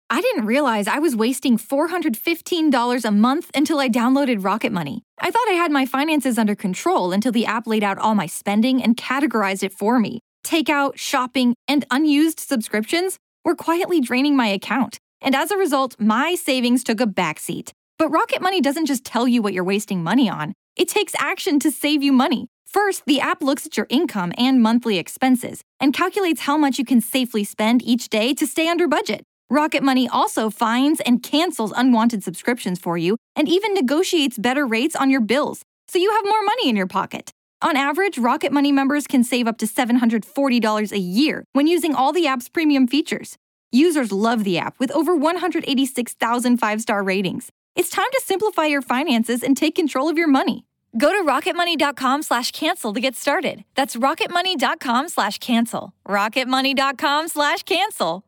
I didn't realize I was wasting $415 a month until I downloaded Rocket Money. I thought I had my finances under control until the app laid out all my spending and categorized it for me. Takeout, shopping, and unused subscriptions were quietly draining my account. And as a result, my savings took a backseat. But Rocket Money doesn't just tell you what you're wasting money on. It takes action to save you money. First, the app looks at your income and monthly expenses and calculates how much you can safely spend each day to stay under budget. Rocket Money also finds and cancels unwanted subscriptions for you and even negotiates better rates on your bills, so you have more money in your pocket. On average, Rocket Money members can save up to $740 a year when using all the app's premium features. Users love the app with over 186,000 five-star ratings. It's time to simplify your finances and take control of your money. Go to rocketmoney.com/cancel to get started. That's rocketmoney.com/cancel. rocketmoney.com/cancel.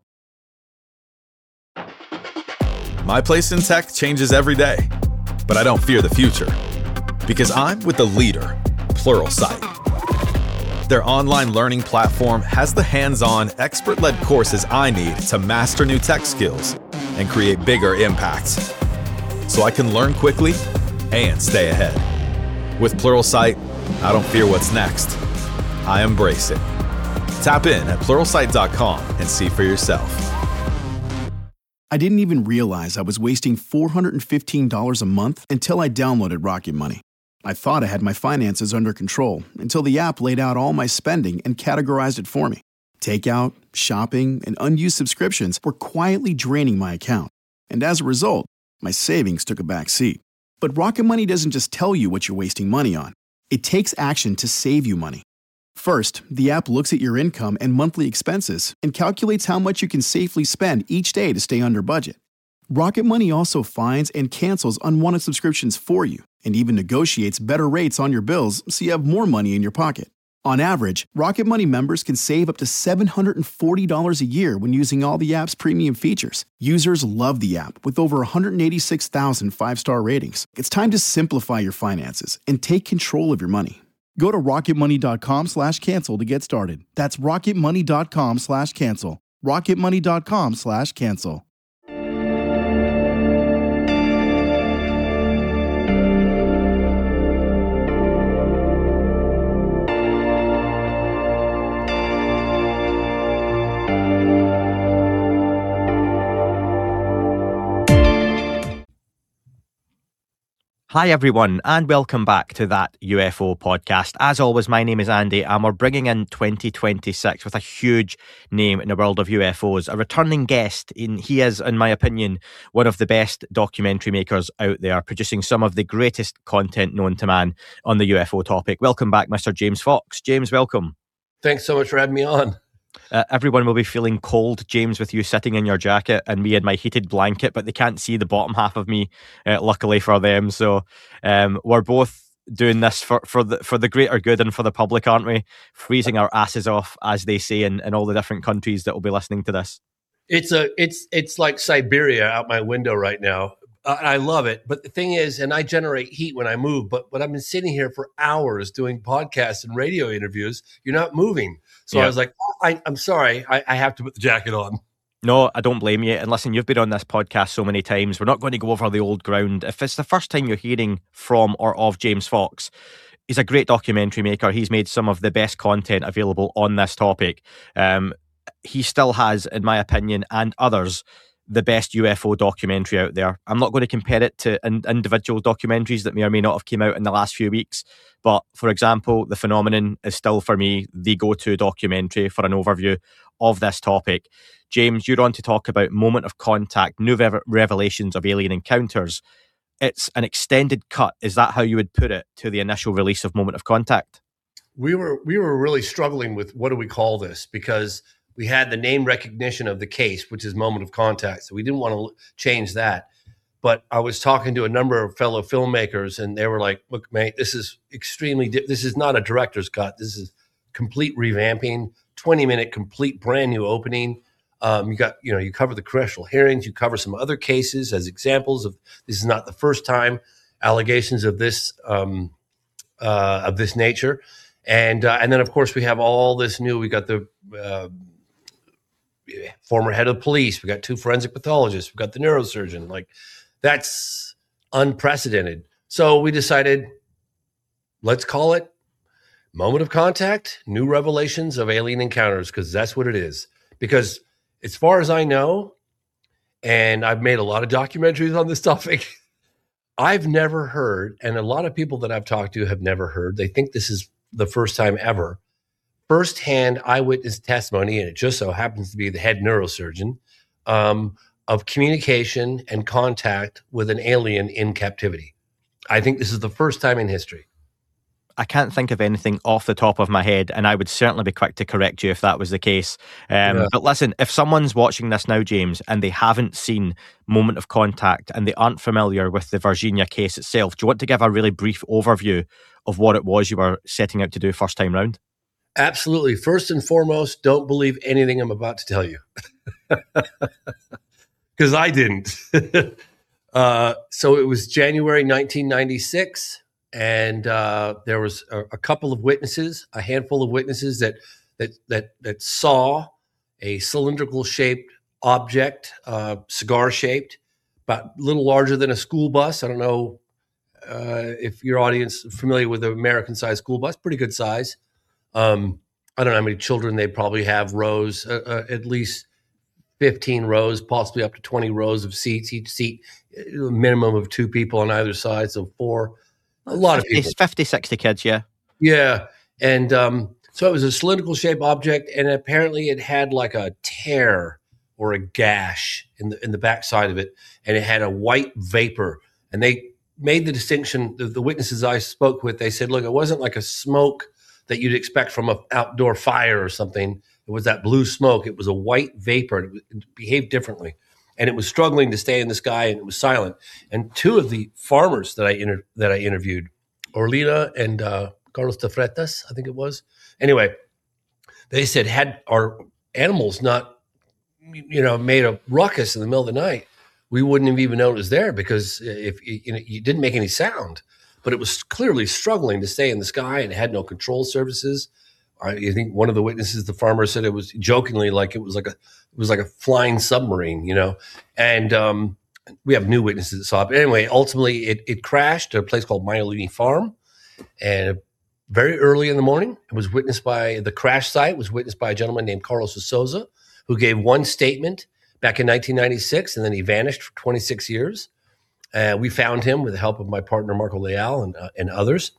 My place in tech changes every day, but I don't fear the future because I'm with the leader, Pluralsight. Their online learning platform has the hands-on, expert-led courses I need to master new tech skills and create bigger impacts, so I can learn quickly and stay ahead. With Pluralsight, I don't fear what's next. I embrace it. Tap in at pluralsight.com and see for yourself. I didn't even realize I was wasting $415 a month until I downloaded Rocket Money. I thought I had my finances under control until the app laid out all my spending and categorized it for me. Takeout, shopping, and unused subscriptions were quietly draining my account. And as a result, my savings took a back seat. But Rocket Money doesn't just tell you what you're wasting money on. It takes action to save you money. First, the app looks at your income and monthly expenses and calculates how much you can safely spend each day to stay under budget. Rocket Money also finds and cancels unwanted subscriptions for you and even negotiates better rates on your bills so you have more money in your pocket. On average, Rocket Money members can save up to $740 a year when using all the app's premium features. Users love the app with over 186,000 five-star ratings. It's time to simplify your finances and take control of your money. Go to rocketmoney.com/cancel to get started. That's rocketmoney.com/cancel. rocketmoney.com/cancel. Hi everyone, and welcome back to That UFO podcast. As always, my name is Andy, and we're bringing in 2026 with a huge name in the world of UFOs, a returning guest. He is, in my opinion, one of the best documentary makers out there, producing some of the greatest content known to man on the UFO topic. Welcome back, Mr. James Fox. James, welcome. Thanks so much for having me on. Everyone will be feeling cold, James, with you sitting in your jacket and me in my heated blanket, but they can't see the bottom half of me, luckily for them. So we're both doing this for the greater good and for the public, aren't we? Freezing our asses off, as they say in all the different countries that will be listening to this. It's like Siberia out my window right now. I love it. But the thing is, and I generate heat when I move, but I've been sitting here for hours doing podcasts and radio interviews. You're not moving. So yeah. I was like, I'm sorry, I have to put the jacket on. No, I don't blame you. And listen, you've been on this podcast so many times. We're not going to go over the old ground. If it's the first time you're hearing from or of James Fox, he's a great documentary maker. He's made some of the best content available on this topic. He still has, in my opinion, and others, the best UFO documentary out there. I'm not going to compare it to individual documentaries that may or may not have come out in the last few weeks. But for example, The Phenomenon is still for me the go-to documentary for an overview of this topic. James, you're on to talk about Moment of Contact, New Revelations of Alien Encounters. It's an extended cut. Is that how you would put it to the initial release of Moment of Contact? We were really struggling with what do we call this, because we had the name recognition of the case, which is Moment of Contact. So we didn't want to change that. But I was talking to a number of fellow filmmakers, and they were like, look, mate, this is this is not a director's cut. This is complete revamping, 20-minute complete brand new opening. You cover the congressional hearings, you cover some other cases as examples of this is not the first time allegations of this nature. And then of course we have all this new, we got the former head of police. We got 2 forensic pathologists. We got the neurosurgeon. Like, that's unprecedented. So we decided, let's call it Moment of Contact, New Revelations of Alien Encounters, because that's what it is. Because as far as I know, and I've made a lot of documentaries on this topic, I've never heard, and a lot of people that I've talked to have never heard, they think this is the first time ever, firsthand eyewitness testimony, and it just so happens to be the head neurosurgeon, of communication and contact with an alien in captivity. I think this is the first time in history. I can't think of anything off the top of my head, and I would certainly be quick to correct you if that was the case. But listen, if someone's watching this now, James, and they haven't seen Moment of Contact and they aren't familiar with the Virginia case itself, do you want to give a really brief overview of what it was you were setting out to do first time round? Absolutely. First and foremost, don't believe anything I'm about to tell you. Because I didn't. So it was January 1996. And there was a couple of witnesses, a handful of witnesses that saw a cylindrical shaped object, cigar shaped, about a little larger than a school bus. I don't know if your audience is familiar with the American sized school bus, pretty good size. I don't know how many children they probably have, rows, at least 15 rows, possibly up to 20 rows of seats, each seat, a minimum of 2 people on either side, so 4. A lot of people. 50, 60 kids, yeah. Yeah. And so it was a cylindrical shaped object, and apparently it had like a tear or a gash in the backside of it, and it had a white vapor. And they made the distinction, the witnesses I spoke with, they said, look, it wasn't like a smoke that you'd expect from an outdoor fire or something. It was that blue smoke. It was a white vapor. It behaved differently. And it was struggling to stay in the sky, and it was silent. And 2 of the farmers that I interviewed, Orlina and Carlos de Freitas, I think it was. Anyway, they said, had our animals not, made a ruckus in the middle of the night, we wouldn't have even known it was there, because if you didn't make any sound. But it was clearly struggling to stay in the sky, and it had no control surfaces. I think one of the witnesses, the farmer, said it was jokingly like it was like a flying submarine, And we have new witnesses that saw it. But anyway, ultimately it crashed at a place called Myolini Farm, and very early in the morning, it was witnessed by the crash site was witnessed by a gentleman named Carlos de Souza, who gave one statement back in 1996, and then he vanished for 26 years. We found him with the help of my partner Marco Leal and others.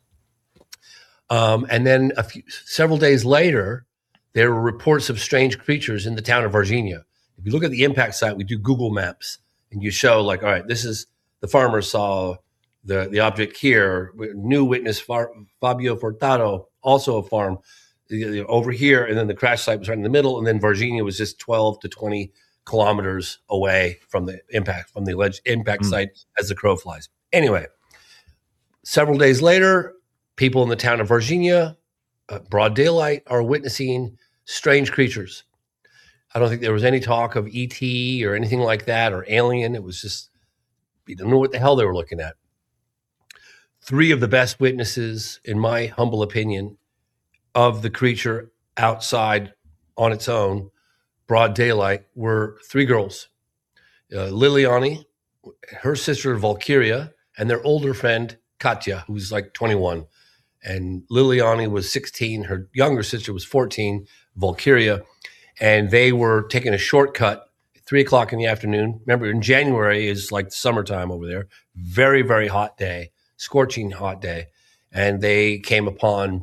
And then several days later, there were reports of strange creatures in the town of Virginia. If you look at the impact site, we do Google Maps, and you show like, all right, this is the farmer saw the object here. New witness Fabio Furtado, also a farm over here, and then the crash site was right in the middle, and then Virginia was just 12 to 20 kilometers away from the alleged impact site as the crow flies. Anyway, several days later, people in the town of Virginia, broad daylight, are witnessing strange creatures. I don't think there was any talk of ET or anything like that, or alien. It was just, you don't know what the hell they were looking at. 3 of the best witnesses, in my humble opinion, of the creature outside on its own, broad daylight, were 3 girls. Liliani, her sister Valkyria, and their older friend Katya, who's like 21. And Liliani was 16. Her younger sister was 14, Valkyria. And they were taking a shortcut at 3 o'clock in the afternoon. Remember, in January is like summertime over there. Very, very hot day, scorching hot day. And they came upon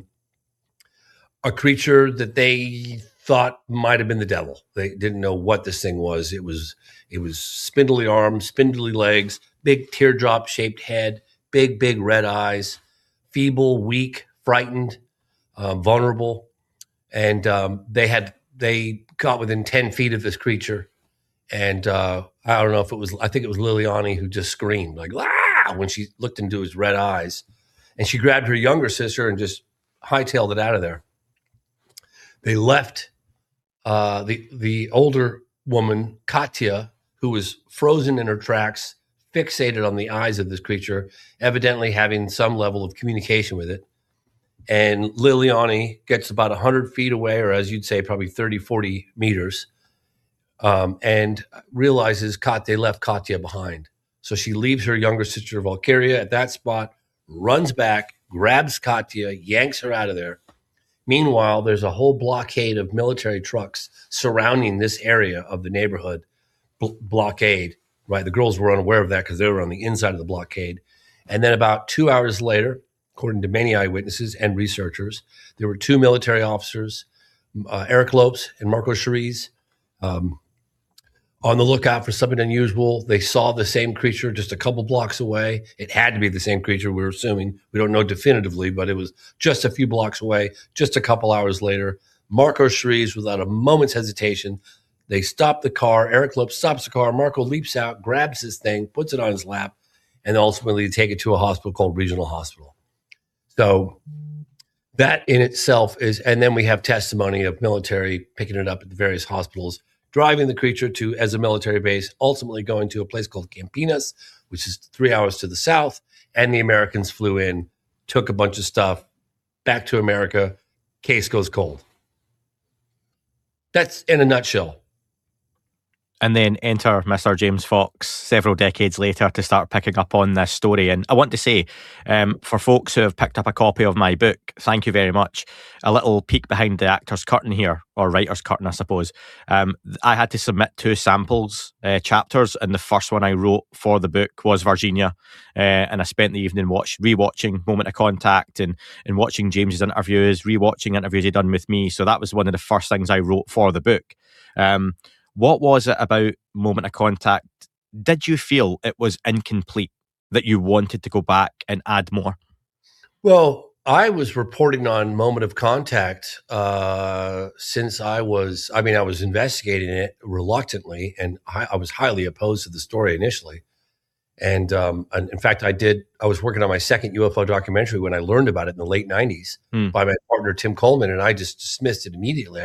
a creature that they thought might have been the devil. They didn't know what this thing was. It was spindly arms, spindly legs, big teardrop-shaped head, big, big red eyes, feeble, weak, frightened, vulnerable. And they got within 10 feet of this creature. And I don't know if it was, I think it was Liliani who just screamed like, ah, when she looked into his red eyes. And she grabbed her younger sister and just hightailed it out of there. They left the older woman, Katya, who was frozen in her tracks, fixated on the eyes of this creature, evidently having some level of communication with it. And Liliani gets about 100 feet away, or as you'd say, probably 30, 40 meters, and realizes they left Katya behind. So she leaves her younger sister Valkyria at that spot, runs back, grabs Katya, yanks her out of there. Meanwhile, there's a whole blockade of military trucks surrounding this area of the neighborhood blockade, right? The girls were unaware of that because they were on the inside of the blockade. And then about 2 hours later, according to many eyewitnesses and researchers, there were two military officers, Eric Lopes and Marco Cheriz, on the lookout for something unusual. They saw the same creature just a couple blocks away. It had to be the same creature, we're assuming. We don't know definitively, but it was just a few blocks away, just a couple hours later. Marco Cheriz, without a moment's hesitation, they stop the car. Eric Lopes stops the car. Marco leaps out, grabs this thing, puts it on his lap, and ultimately take it to a hospital called Regional Hospital. So that in itself is, and then we have testimony of military picking it up at the various hospitals, driving the creature to as a military base, ultimately going to a place called Campinas, which is 3 hours to the south. And the Americans flew in, took a bunch of stuff back to America. Case goes cold. That's in a nutshell. And then enter Mr. James Fox several decades later to start picking up on this story. And I want to say, for folks who have picked up a copy of my book, thank you very much. A little peek behind the actor's curtain here, or writer's curtain, I suppose. I had to submit 2 samples, chapters, and the first one I wrote for the book was Virginia. And I spent the evening rewatching Moment of Contact and watching James's interviews, rewatching interviews he'd done with me. So that was one of the first things I wrote for the book. What was it about Moment of Contact? Did you feel it was incomplete, that you wanted to go back and add more? Well, I was reporting on Moment of Contact since I was investigating it reluctantly, and I was highly opposed to the story initially. And in fact, I was working on my second UFO documentary when I learned about it in the late 90s by my partner, Tim Coleman, and I just dismissed it immediately.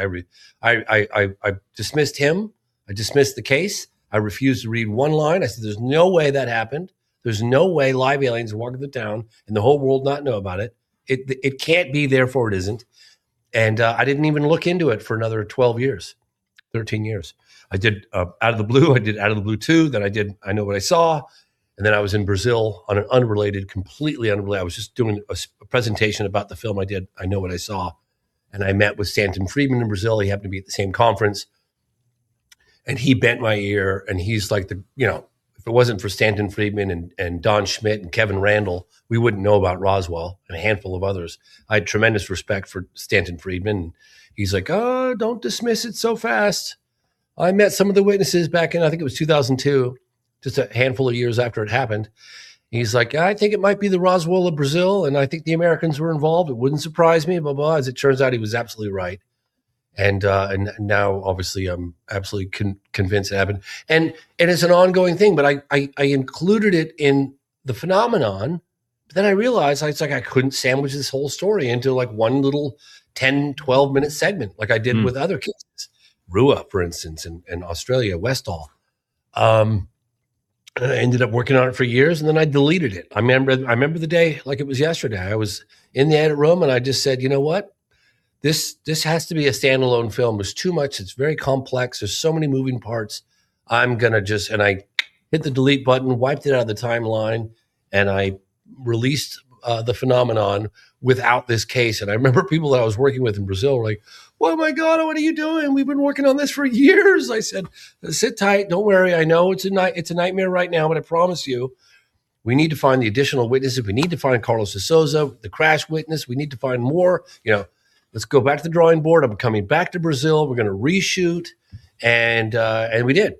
I dismissed him. I dismissed the case. I refused to read one line. I said, there's no way that happened. There's no way live aliens walk the town and the whole world not know about it. It can't be, therefore it isn't. And I didn't even look into it for another 12 years, 13 years. I did Out of the Blue. I did Out of the Blue 2. Then I did I Know What I Saw. And then I was in Brazil on an completely unrelated. I was just doing a presentation about the film I did, I Know What I Saw. And I met with Stanton Friedman in Brazil. He happened to be at the same conference. And he bent my ear, and he's like, if it wasn't for Stanton Friedman and Don Schmidt and Kevin Randall, we wouldn't know about Roswell and a handful of others. I had tremendous respect for Stanton Friedman. He's like, oh, don't dismiss it so fast. I met some of the witnesses back in, I think it was 2002, just a handful of years after it happened. He's like, I think it might be the Roswell of Brazil, and I think the Americans were involved. It wouldn't surprise me, blah, blah. As it turns out, he was absolutely right. And now, obviously, I'm absolutely convinced it happened. And it's an ongoing thing, but I included it in the phenomenon. But then I realized it's like I couldn't sandwich this whole story into like one little 10, 12-minute segment like I did with other cases. Rua, for instance, in Australia, Westall. I ended up working on it for years, and then I deleted it. I remember the day like it was yesterday. I was in the edit room, and I just said, you know what? This has to be a standalone film. There's too much. It's very complex. There's so many moving parts. I'm going to and I hit the delete button, wiped it out of the timeline, and I released the phenomenon without this case. And I remember people that I was working with in Brazil were like, oh my God, what are you doing? We've been working on this for years. I said, sit tight. Don't worry. I know it's a nightmare right now, but I promise you, we need to find the additional witnesses. We need to find Carlos de Souza, the crash witness. We need to find more, let's go back to the drawing board. I'm coming back to Brazil. We're going to reshoot. And we did.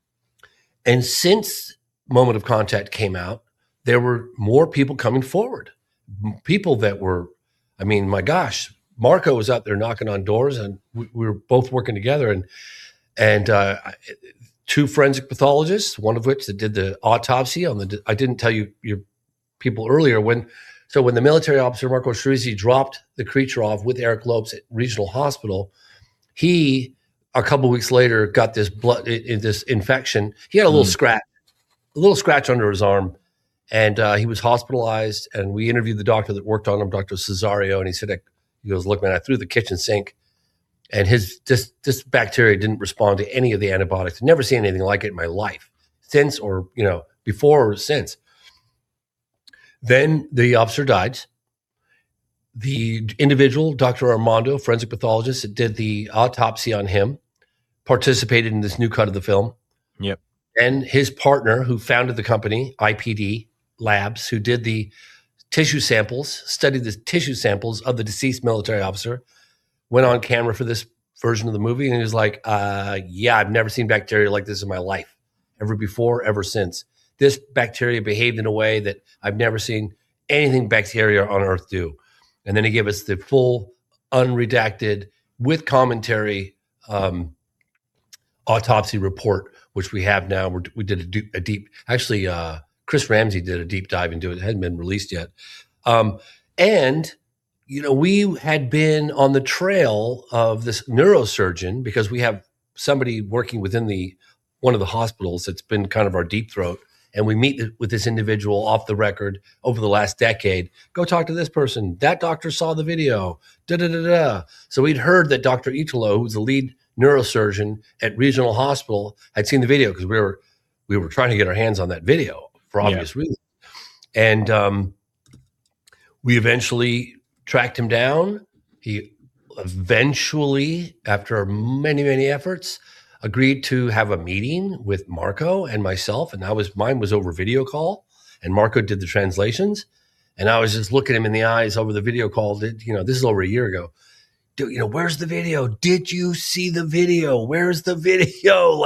And since Moment of Contact came out, there were more people coming forward. People that were, my gosh, Marco was out there knocking on doors, and we were both working together. And 2 forensic pathologists, one of which that did the autopsy on I didn't tell you your people earlier when the military officer, Marco Cheriz, dropped the creature off with Eric Lopes at Regional Hospital, he, a couple of weeks later, got this this infection. He had a little scratch under his arm, and he was hospitalized. And we interviewed the doctor that worked on him, Dr. Cesario, and he said, he goes, look, man, I threw the kitchen sink And this bacteria didn't respond to any of the antibiotics. I've never seen anything like it in my life since, or before or since. Then the officer died. The individual, Dr. Armando, forensic pathologist that did the autopsy on him, participated in this new cut of the film. Yep. And his partner, who founded the company, IPD Labs, who did the tissue samples, studied the tissue samples of the deceased military officer, went on camera for this version of the movie, and he was like, yeah, I've never seen bacteria like this in my life, ever before, ever since. This bacteria behaved in a way that I've never seen anything bacteria on Earth do. And then he gave us the full, unredacted, with commentary autopsy report, which we have now. We did a deep, actually, Chris Ramsey did a deep dive into it. It hadn't been released yet. And we had been on the trail of this neurosurgeon because we have somebody working within one of the hospitals that's been kind of our deep throat. And we meet with this individual off the record over the last decade. Go talk to this person. That doctor saw the video. So we'd heard that Dr. Italo, who's the lead neurosurgeon at Regional Hospital, had seen the video because we were trying to get our hands on that video for obvious reasons. And we eventually tracked him down. He eventually, after many, many efforts, agreed to have a meeting with Marco and myself. And mine was over video call, and Marco did the translations. And I was just looking him in the eyes over the video call. This is over a year ago. Where's the video? Did you see the video? Where's the video?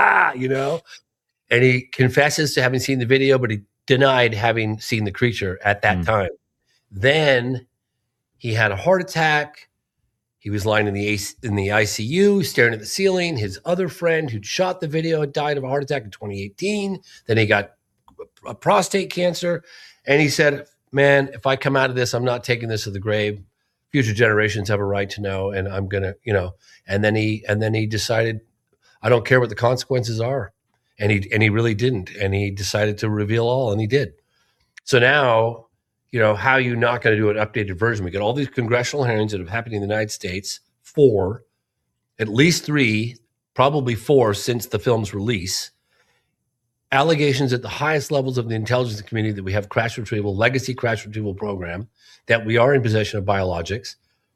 And he confesses to having seen the video, but he denied having seen the creature at that time. Then he had a heart attack. He was lying in the ICU, staring at the ceiling. His other friend who'd shot the video had died of a heart attack in 2018. Then he got a prostate cancer. And he said, man, if I come out of this, I'm not taking this to the grave. Future generations have a right to know. And I'm going to, and then he decided, I don't care what the consequences are. And he really didn't. And he decided to reveal all, and he did. So now, how are you not going to do an updated version? We got all these congressional hearings that have happened in the United States, 4, at least 3, probably 4 since the film's release. Allegations at the highest levels of the intelligence community that we have legacy crash retrieval program, that we are in possession of biologics.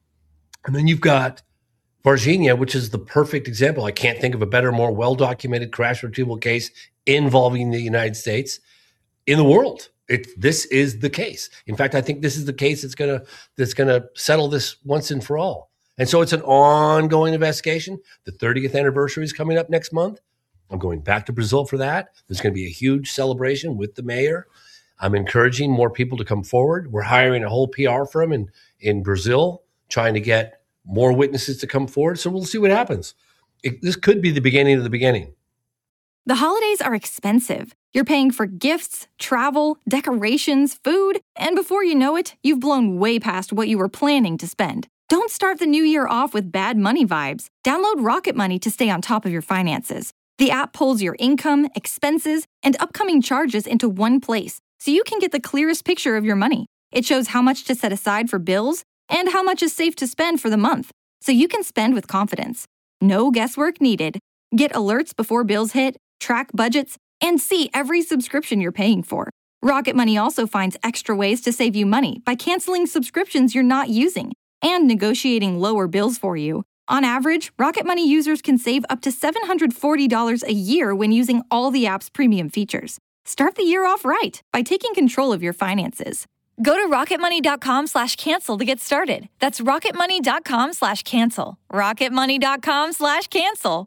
And then you've got Varginha, which is the perfect example. I can't think of a better, more well-documented crash retrieval case involving the United States in the world. This is the case. In fact, I think this is the case that's gonna settle this once and for all. And so it's an ongoing investigation. The 30th anniversary is coming up next month. I'm going back to Brazil for that. There's going to be a huge celebration with the mayor. I'm encouraging more people to come forward. We're hiring a whole PR firm in Brazil, trying to get more witnesses to come forward. So we'll see what happens. This could be the beginning of the beginning. The holidays are expensive. You're paying for gifts, travel, decorations, food, and before you know it, you've blown way past what you were planning to spend. Don't start the new year off with bad money vibes. Download Rocket Money to stay on top of your finances. The app pulls your income, expenses, and upcoming charges into one place, so you can get the clearest picture of your money. It shows how much to set aside for bills and how much is safe to spend for the month, so you can spend with confidence. No guesswork needed. Get alerts before bills hit, track budgets, and see every subscription you're paying for. Rocket Money also finds extra ways to save you money by canceling subscriptions you're not using and negotiating lower bills for you. On average, Rocket Money users can save up to $740 a year when using all the app's premium features. Start the year off right by taking control of your finances. Go to rocketmoney.com/cancel to get started. That's rocketmoney.com/cancel. rocketmoney.com/cancel.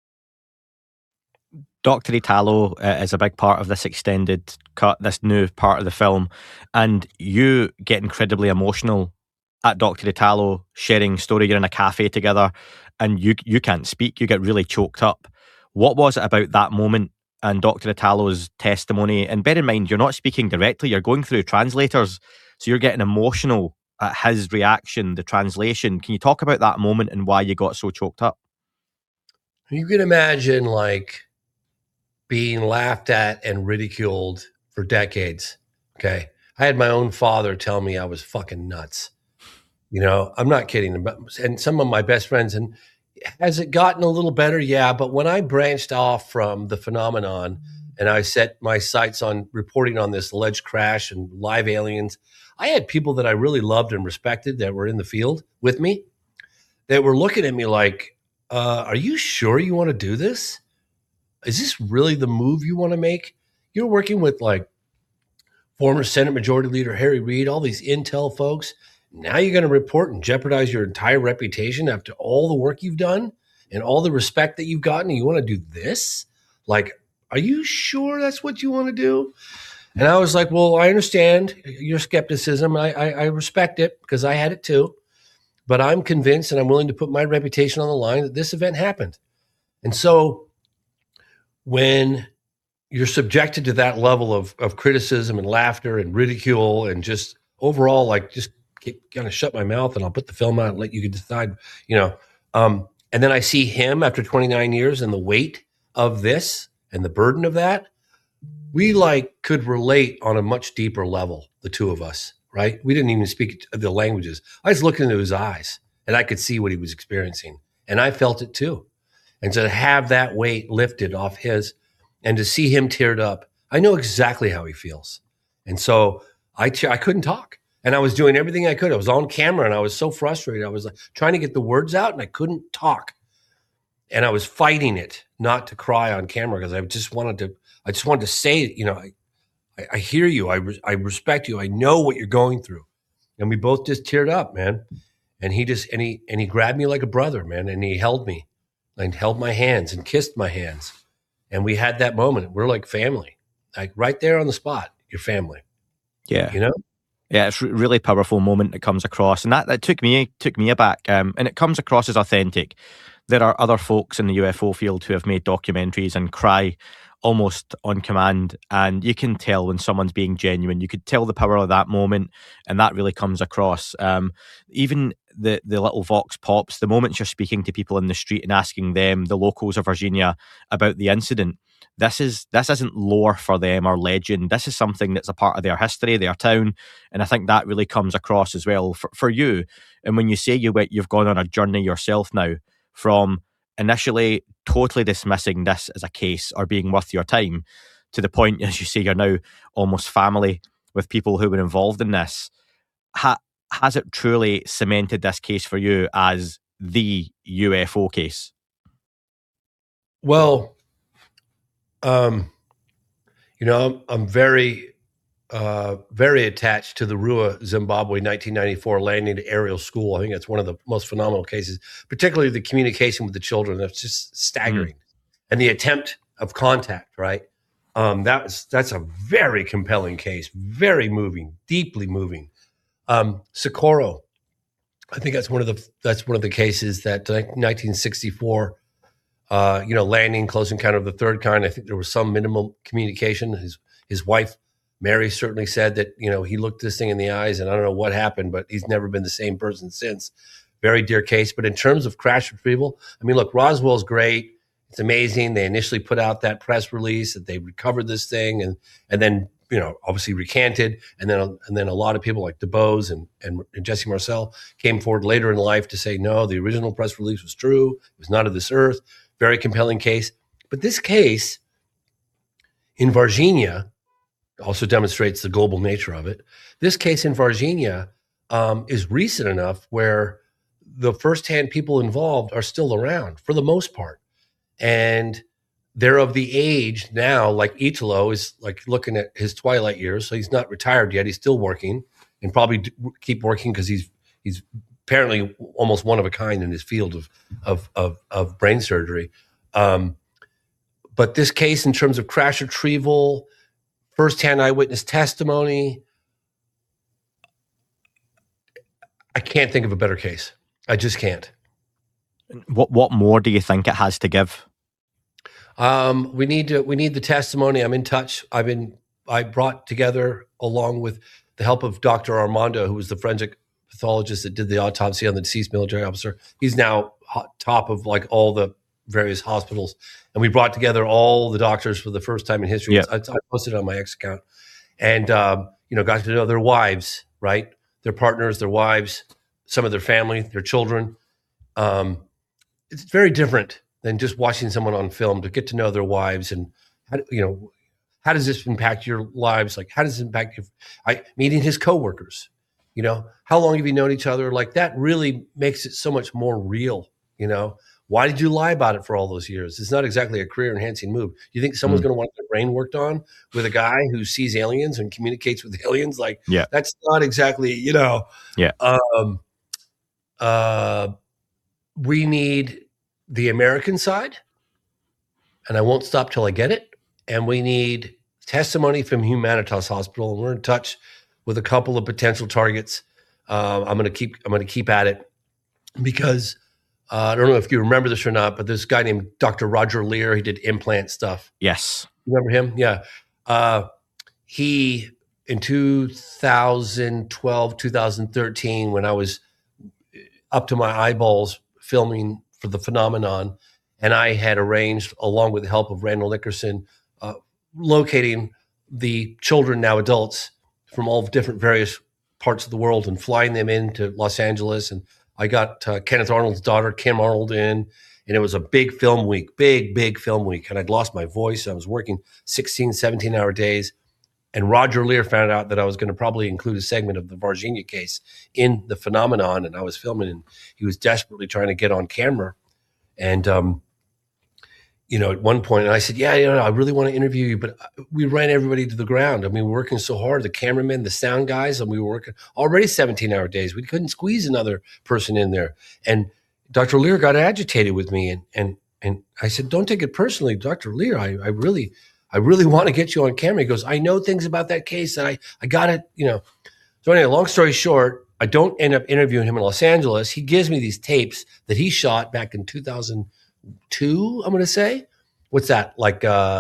Dr. Italo is a big part of this extended cut, this new part of the film, and you get incredibly emotional at Dr. Italo sharing story. You're in a cafe together and you can't speak. You get really choked up. What was it about that moment and Dr. Italo's testimony? And bear in mind, you're not speaking directly. You're going through translators. So you're getting emotional at his reaction, the translation. Can you talk about that moment and why you got so choked up? You can imagine being laughed at and ridiculed for decades. Okay. I had my own father tell me I was fucking nuts. I'm not kidding. And some of my best friends. And has it gotten a little better? Yeah. But when I branched off from the phenomenon and I set my sights on reporting on this alleged crash and live aliens, I had people that I really loved and respected that were in the field with me that were looking at me like, are you sure you want to do this? Is this really the move you want to make? You're working with like former Senate Majority Leader Harry Reid, all these intel folks. Now you're going to report and jeopardize your entire reputation after all the work you've done and all the respect that you've gotten. And you want to do this? Like, are you sure that's what you want to do? And I was like, well, I understand your skepticism. I respect it because I had it too. But I'm convinced and I'm willing to put my reputation on the line that this event happened. And so when you're subjected to that level of criticism and laughter and ridicule and just overall, like, just kind of shut my mouth and I'll put the film out and let you decide, and then I see him after 29 years and the weight of this and the burden of that, we could relate on a much deeper level, the two of us, right? We didn't even speak the languages. I was looking into his eyes and I could see what he was experiencing and I felt it too. And to have that weight lifted off his and to see him teared up, I know exactly how he feels. And so I couldn't talk. And I was doing everything I could. I was on camera and I was so frustrated. I was trying to get the words out and I couldn't talk. And I was fighting it not to cry on camera because I just wanted to say, I hear you. I respect you. I know what you're going through. And we both just teared up, man. And he grabbed me like a brother, man. And he held me and held my hands and kissed my hands. And we had that moment. We're like family, like right there on the spot, your family. Yeah. Yeah, it's a really powerful moment that comes across. And that took me aback. And it comes across as authentic. There are other folks in the UFO field who have made documentaries and cry almost on command. And you can tell when someone's being genuine. You could tell the power of that moment. And that really comes across. Even the little vox pops, the moments you're speaking to people in the street and asking them, the locals of Virginia, about the incident. This isn't lore for them or legend. This is something that's a part of their history, their town. And I think that really comes across as well for you. And when you say you've gone on a journey yourself now from initially totally dismissing this as a case or being worth your time to the point, as you say, you're now almost family with people who were involved in this. Has it truly cemented this case for you as the UFO case? Well, I'm very, very attached to the Rua, Zimbabwe 1994 landing aerial school. I think that's one of the most phenomenal cases, particularly the communication with the children. That's just staggering. And the attempt of contact, right? That's a very compelling case, very moving, deeply moving. Socorro, I think that's one of the cases that 1964. Landing, close encounter of the third kind. I think there was some minimal communication. His wife, Mary, certainly said that, he looked this thing in the eyes and I don't know what happened, but he's never been the same person since. Very dear case. But in terms of crash retrieval, I mean, look, Roswell's great. It's amazing. They initially put out that press release that they recovered this thing and then, obviously recanted. And then a lot of people like DuBose and Jesse Marcel came forward later in life to say, no, the original press release was true. It was not of this earth. Very compelling case. But this case in Virginia also demonstrates the global nature of it. This case in Virginia is recent enough where the firsthand people involved are still around for the most part. And they're of the age now, like Italo is like looking at his twilight years. So he's not retired yet. He's still working and probably keep working because he's apparently almost one of a kind in his field of brain surgery. But this case, in terms of crash retrieval, firsthand eyewitness testimony, I can't think of a better case. I just can't. What more do you think it has to give? We need the testimony. I'm in touch. I brought together, along with the help of Dr. Armando, who was the forensic pathologist that did the autopsy on the deceased military officer. He's now top of like all the various hospitals. And we brought together all the doctors for the first time in history. Yeah. I posted it on my X account and, got to know their wives, right? Their partners, their wives, some of their family, their children. It's very different than just watching someone on film, to get to know their wives and how does this impact your lives? Like, how does it impact meeting his coworkers? How long have you known each other? Like, that really makes it so much more real. Why did you lie about it for all those years? It's not exactly a career enhancing move. You think someone's going to want their brain worked on with a guy who sees aliens and communicates with aliens? Like, that's not exactly, we need the American side, and I won't stop till I get it. And we need testimony from Humanitas Hospital, and we're in touch with a couple of potential targets. I'm going to keep at it, because I don't know if you remember this or not, but this guy named Dr. Roger Leir, he did implant stuff. Yes. Remember him? Yeah. He, in 2012, 2013, when I was up to my eyeballs filming for The Phenomenon, and I had arranged, along with the help of Randall Nickerson, locating the children, now adults, from all different various parts of the world and flying them into Los Angeles. And I got Kenneth Arnold's daughter, Kim Arnold, in, and it was a big film week, big film week. And I'd lost my voice. I was working 16, 17-hour days. And Roger Leir found out that I was going to probably include a segment of the Varginha case in The Phenomenon. And I was filming, and he was desperately trying to get on camera. And, at one point, and I said, I really want to interview you, but we ran everybody to the ground. I mean, we're working so hard, the cameramen, the sound guys, and we were working already 17-hour days. We couldn't squeeze another person in there. And Dr. Leir got agitated with me, and I said, don't take it personally, Dr. Leir. I really want to get you on camera. He goes, I know things about that case, and I got it, So anyway, long story short, I don't end up interviewing him in Los Angeles. He gives me these tapes that he shot back in 2002, I'm going to say. What's that, like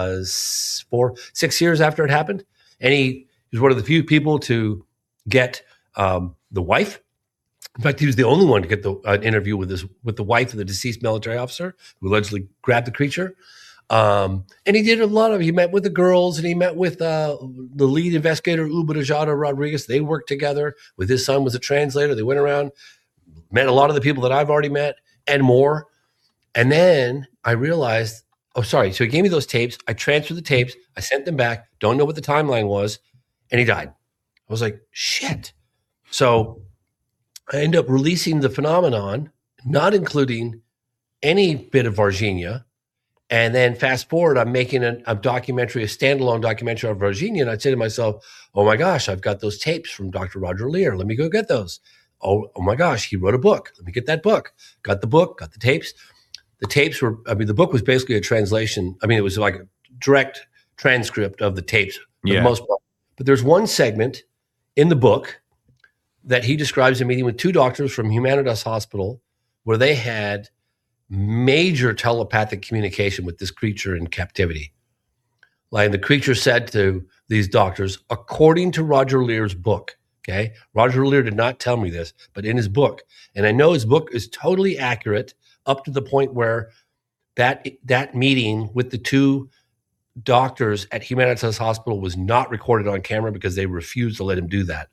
6 years after it happened? And he was one of the few people to get the wife. In fact, he was the only one to get an interview with the wife of the deceased military officer who allegedly grabbed the creature. And he did he met with the girls, and he met with the lead investigator, Ubadajara Rodriguez. They worked together with his son was a translator. They went around, met a lot of the people that I've already met and more. And then I realized, so he gave me those tapes. I transferred the tapes. I sent them back. Don't know what the timeline was. And he died. I was like, shit. So I ended up releasing The Phenomenon, not including any bit of Varginha. And then fast forward, I'm making a standalone documentary of Varginha. And I'd say to myself, oh my gosh, I've got those tapes from Dr. Roger Leir. Let me go get those. Oh my gosh, he wrote a book. Let me get that book. Got the book, got the tapes. The tapes were, the book was basically a translation. It was like a direct transcript of the tapes for the most part. But there's one segment in the book that he describes a meeting with two doctors from Humanitas Hospital where they had major telepathic communication with this creature in captivity. Like, the creature said to these doctors, according to Roger Leir's book, okay? Roger Leir did not tell me this, but in his book, and I know his book is totally accurate up to the point where that meeting with the two doctors at Humanitas Hospital was not recorded on camera because they refused to let him do that.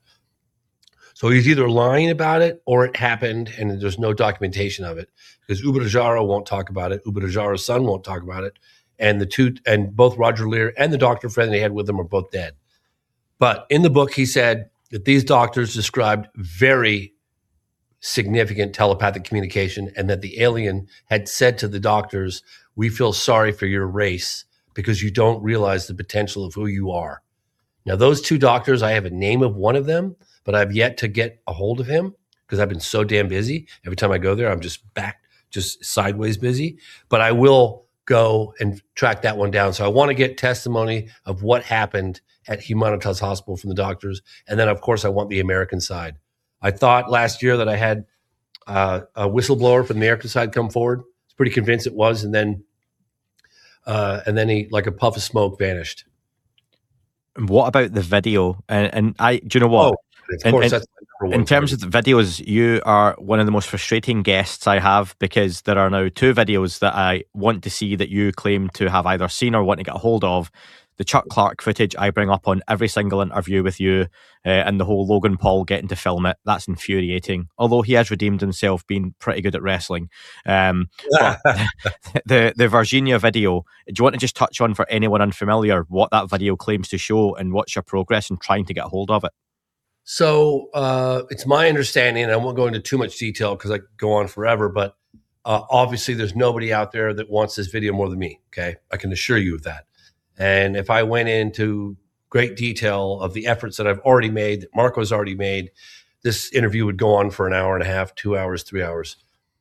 So he's either lying about it or it happened and there's no documentation of it, because Ubadajara won't talk about it. Ubadajara's son won't talk about it. And both Roger Leir and the doctor friend they had with him are both dead. But in the book, he said that these doctors described very significant telepathic communication, and that the alien had said to the doctors, we feel sorry for your race because you don't realize the potential of who you are. Now, those two doctors, I have a name of one of them, but I've yet to get a hold of him because I've been so damn busy. Every time I go there, I'm just sideways busy. But I will go and track that one down. So I want to get testimony of what happened at Humanitas Hospital from the doctors. And then, of course, I want the American side. I thought last year that I had a whistleblower from the American side come forward. I was pretty convinced it was. And then he, like a puff of smoke, vanished. And what about the video? And do you know what? Of course, that's my number one. In terms of the videos, you are one of the most frustrating guests I have, because there are now two videos that I want to see that you claim to have either seen or want to get a hold of. the Chuck Clark footage I bring up on every single interview with you, and the whole Logan Paul getting to film it, that's infuriating. Although he has redeemed himself, being pretty good at wrestling. But the Virginia video, do you want to just touch on, for anyone unfamiliar, what that video claims to show and what's your progress in trying to get hold of it? So it's my understanding, and I won't go into too much detail because I could go on forever, but obviously there's nobody out there that wants this video more than me, okay? I can assure you of that. And if I went into great detail of the efforts that I've already made, that Marco's already made, this interview would go on for an hour and a half, 2 hours, 3 hours.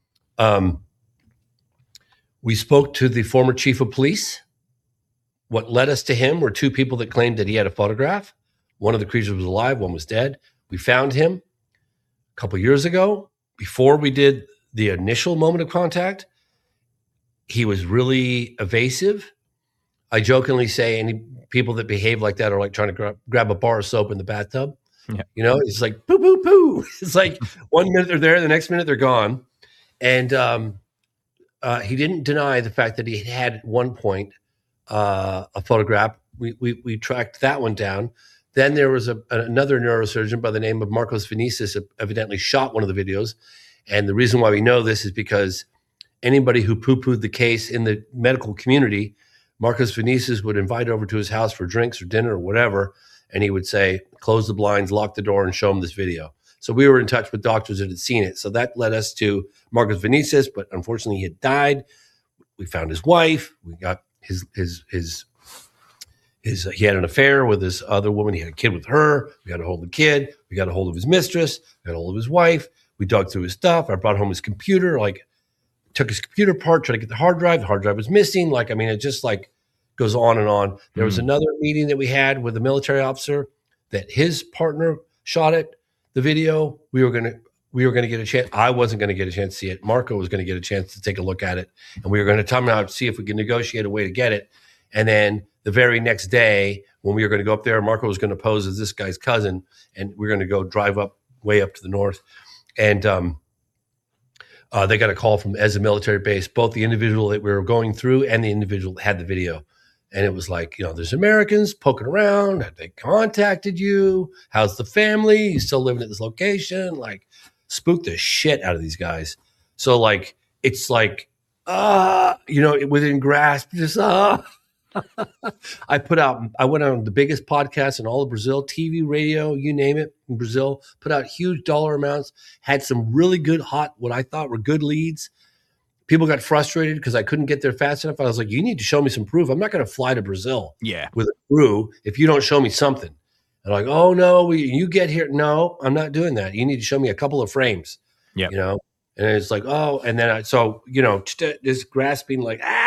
We spoke to the former chief of police. What led us to him were two people that claimed that he had a photograph. One of the creatures was alive, one was dead. We found him a couple years ago. Before we did the initial moment of contact, he was really evasive. I jokingly say any people that behave like that are like trying to grab a bar of soap in the bathtub. Yeah. You know, it's like poo, poo, poo. It's like 1 minute they're there, the next minute they're gone. And he didn't deny the fact that he had at one point a photograph. We tracked that one down. Then there was another neurosurgeon by the name of Marcos Vinicius evidently shot one of the videos. And the reason why we know this is because anybody who poo-pooed the case in the medical community, Marcos Vinicius would invite over to his house for drinks or dinner or whatever, and he would say, close the blinds, lock the door, and show him this video. So we were in touch with doctors that had seen it. So that led us to Marcos Vinicius, but unfortunately he had died. We found his wife. We got his he had an affair with this other woman. He had a kid with her. We got a hold of the kid. We got a hold of his mistress. We got a hold of his wife. We dug through his stuff. I brought home his computer, took his computer apart, tried to get the hard drive. The hard drive was missing. It just goes on and on. There was another meeting that we had with a military officer that his partner shot it, the video. We were going to get a chance. I wasn't going to get a chance to see it. Marco was going to get a chance to take a look at it. And we were going to come out and see if we could negotiate a way to get it. And then the very next day, when we were going to go up there, Marco was going to pose as this guy's cousin, and we were going to go drive way up to the north. And they got a call from as a military base, both the individual that we were going through and the individual that had the video. And it was like, there's Americans poking around. Have they contacted you? How's the family? You still living at this location? Spooked the shit out of these guys. So it's within grasp, just I went on the biggest podcast in all of Brazil, TV, radio, you name it, in Brazil, put out huge dollar amounts, had some really good, hot, what I thought were good leads. People got frustrated because I couldn't get there fast enough. I was like, you need to show me some proof. I'm not going to fly to Brazil with a crew if you don't show me something. And oh, no, you get here. No, I'm not doing that. You need to show me a couple of frames, And it's like, oh, and then just grasping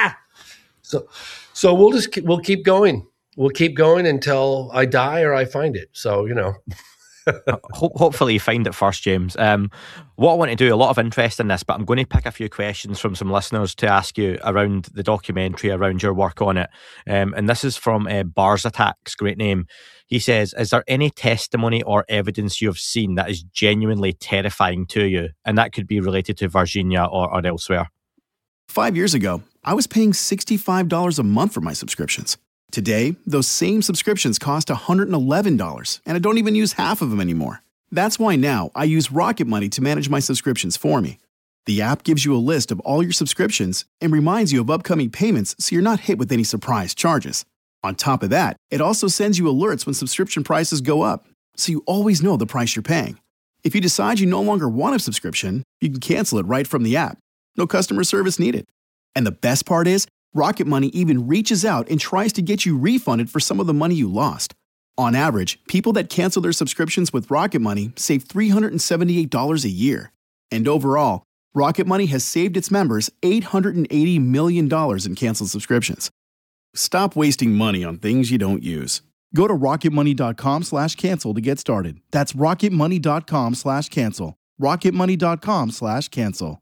So we'll keep going. We'll keep going until I die or I find it. So, Hopefully you find it first, James. What I want to do, a lot of interest in this, but I'm going to pick a few questions from some listeners to ask you around the documentary, around your work on it. And this is from Bars Attacks, great name. He says, is there any testimony or evidence you have seen that is genuinely terrifying to you? And that could be related to Virginia or elsewhere. 5 years ago, I was paying $65 a month for my subscriptions. Today, those same subscriptions cost $111, and I don't even use half of them anymore. That's why now I use Rocket Money to manage my subscriptions for me. The app gives you a list of all your subscriptions and reminds you of upcoming payments so you're not hit with any surprise charges. On top of that, it also sends you alerts when subscription prices go up, so you always know the price you're paying. If you decide you no longer want a subscription, you can cancel it right from the app. No customer service needed. And the best part is, Rocket Money even reaches out and tries to get you refunded for some of the money you lost. On average, people that cancel their subscriptions with Rocket Money save $378 a year. And overall, Rocket Money has saved its members $880 million in canceled subscriptions. Stop wasting money on things you don't use. Go to rocketmoney.com/cancel to get started. That's rocketmoney.com/cancel. rocketmoney.com/cancel.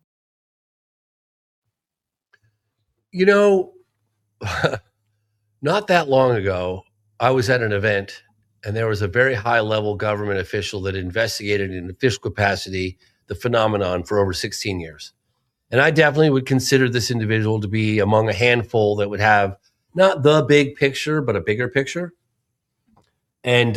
Not that long ago, I was at an event and there was a very high-level government official that investigated in official capacity the phenomenon for over 16 years. And I definitely would consider this individual to be among a handful that would have not the big picture, but a bigger picture. And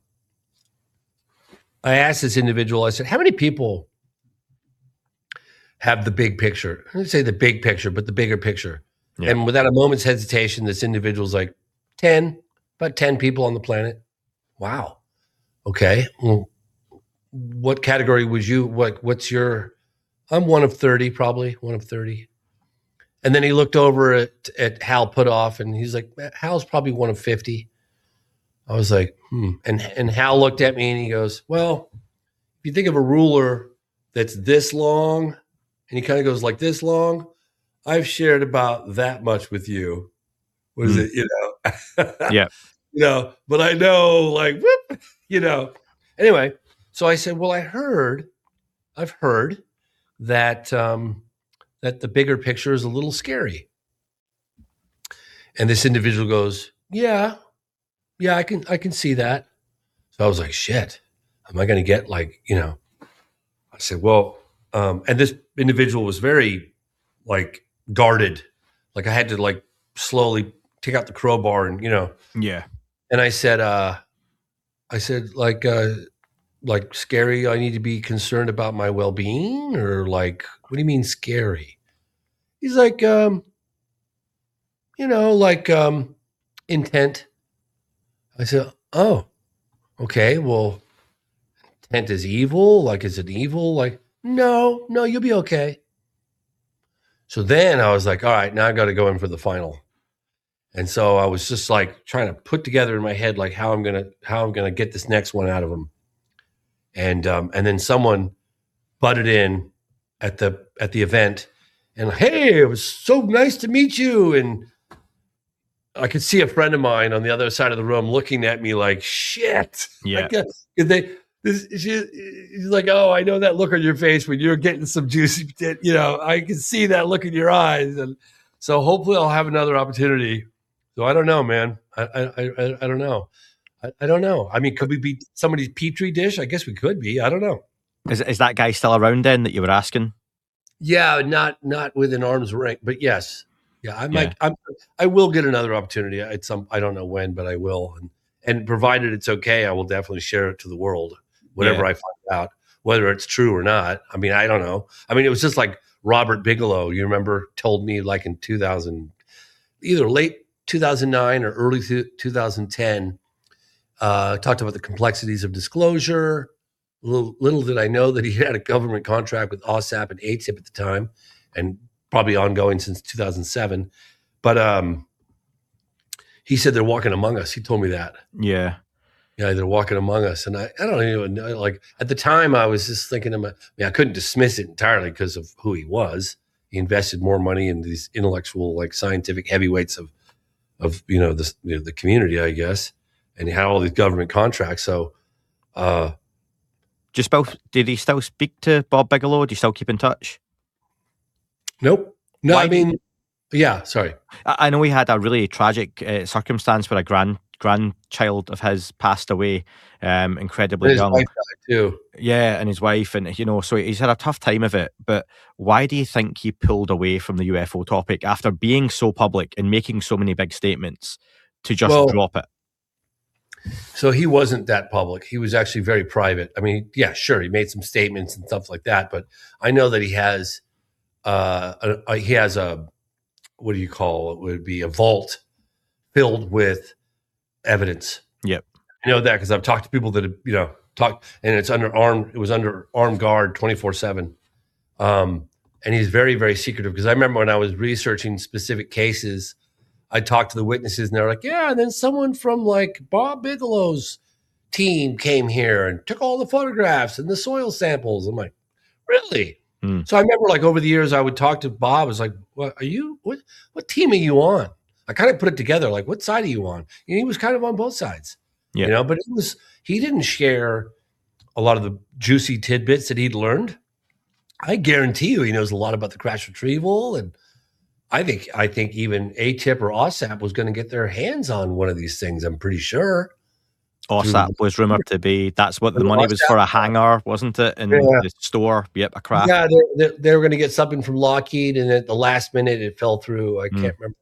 I asked this individual, I said, how many people have the big picture? I didn't say the big picture, but the bigger picture. Yeah. And without a moment's hesitation, this individual's like, 10, about 10 people on the planet. Wow. Okay. Well, what category was you? What's your? I'm one of 30, probably one of 30. And then he looked over at Hal Puthoff, and he's like, Hal's probably one of 50. I was like, And Hal looked at me and he goes, well, if you think of a ruler that's this long, and he kind of goes like this long, I've shared about that much with you. What is it? Yeah. But I know, like, whoop, Anyway, so I said, well, I've heard that that the bigger picture is a little scary. And this individual goes, yeah, I can see that. So I was like, shit, am I going to get I said, well, and this individual was very guarded. Like I had to slowly take out the crowbar and, Yeah. And I said, scary, I need to be concerned about my well-being, or what do you mean scary? He's like, intent. I said, oh, okay. Well, intent is evil. Is it evil? No, you'll be okay. So then I was like, all right, now I got to go in for the final. And so I was just trying to put together in my head how I'm gonna get this next one out of him. And then someone butted in at the event, and hey, it was so nice to meet you. And I could see a friend of mine on the other side of the room looking at me like, shit. Yeah. He's like, oh, I know that look on your face when you're getting some juicy, I can see that look in your eyes. And so hopefully I'll have another opportunity. So I don't know, man. I don't know. I don't know. I mean, could we be somebody's petri dish? I guess we could be. I don't know. Is that guy still around then that you were asking? Yeah, not within arm's reach, but yes. Yeah, I will get another opportunity at some. I don't know when, but I will. And provided it's okay, I will definitely share it to the world. Whatever I find out, whether it's true or not. I mean, I don't know. I mean, it was just like Robert Bigelow. You remember told me in 2000, either late 2009 or early 2010. Talked about the complexities of disclosure. Little did I know that he had a government contract with OSAP and ATIP at the time, and probably ongoing since 2007. But he said they're walking among us. He told me that. Yeah, they're walking among us, and I don't even know. At the time, I was just thinking, I couldn't dismiss it entirely because of who he was. He invested more money in these intellectual, scientific heavyweights of the community, I guess. And he had all these government contracts. So, did he still speak to Bob Bigelow? Do you still keep in touch? Nope. No, sorry. I know he had a really tragic circumstance where a grandchild of his passed away, incredibly young. His wife died too. Yeah, and his wife, and so he's had a tough time of it. But why do you think he pulled away from the UFO topic after being so public and making so many big statements to just drop it? So he wasn't that public. He was actually very private. I mean, yeah, sure, he made some statements and stuff like that, but I know that he has a what do you call it? Would be a vault filled with evidence. Yep. I know that because I've talked to people that have, talked, and it was under armed guard 24/7. And he's very, very secretive, because I remember when I was researching specific cases, I talked to the witnesses and they're like, yeah, and then someone from Bob Bigelow's team came here and took all the photographs and the soil samples. I'm like, really? So I remember over the years I would talk to Bob. I was like, what team are you on? I kind of put it together, what side are you on? And he was kind of on both sides, but he didn't share a lot of the juicy tidbits that he'd learned. I guarantee you he knows a lot about the crash retrieval, and I think even ATIP or OSAP was going to get their hands on one of these things. I'm pretty sure. OSAP was rumored to be, that's what the money was for, a hangar, wasn't it? In the store. Yep, a craft. Yeah, they were going to get something from Lockheed, and at the last minute it fell through. I can't remember.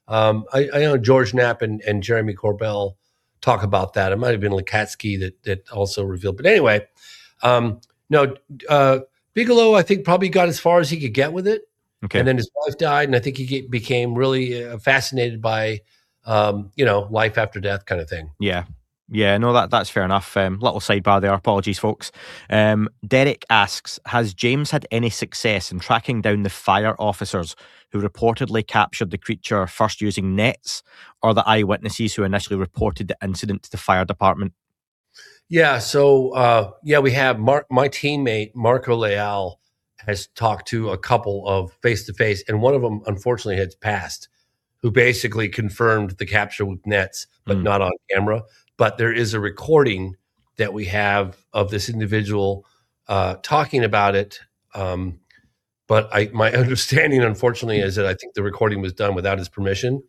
I know George Knapp and Jeremy Corbell talk about that. It might have been Lukatsky that also revealed. But anyway, no, Bigelow, I think, probably got as far as he could get with it. Okay. And then his wife died, and I think he became really fascinated by, life after death kind of thing. Yeah. Yeah, no, that's fair enough. Little sidebar there. Apologies, folks. Derek asks, has James had any success in tracking down the fire officers who reportedly captured the creature first using nets, or the eyewitnesses who initially reported the incident to the fire department? Yeah, so, we have my teammate, Marco Leal, has talked to a couple of face-to-face, and one of them, unfortunately, has passed, who basically confirmed the capture with nets, but not on camera. But there is a recording that we have of this individual talking about it. But my understanding, unfortunately, is that I think the recording was done without his permission.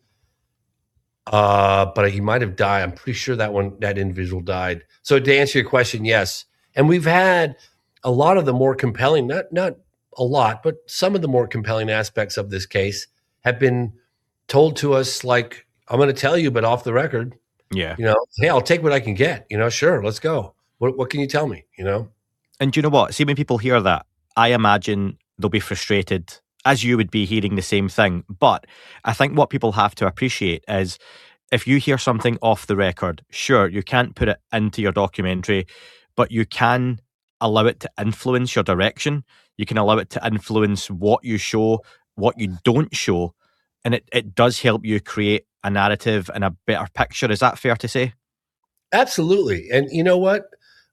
But he might have died. I'm pretty sure that individual died. So to answer your question, yes. And we've had a lot of the more compelling, not a lot, but some of the more compelling aspects of this case have been told to us, like, I'm going to tell you, but off the record. Yeah. Hey, I'll take what I can get. Sure, let's go. What can you tell me? And do you know what? See, when people hear that, I imagine they'll be frustrated, as you would be hearing the same thing. But I think what people have to appreciate is, if you hear something off the record, sure, you can't put it into your documentary, but you can allow it to influence your direction. You can allow it to influence what you show, what you don't show. And it does help you create a narrative and a better picture. Is that fair to say? Absolutely. And you know what?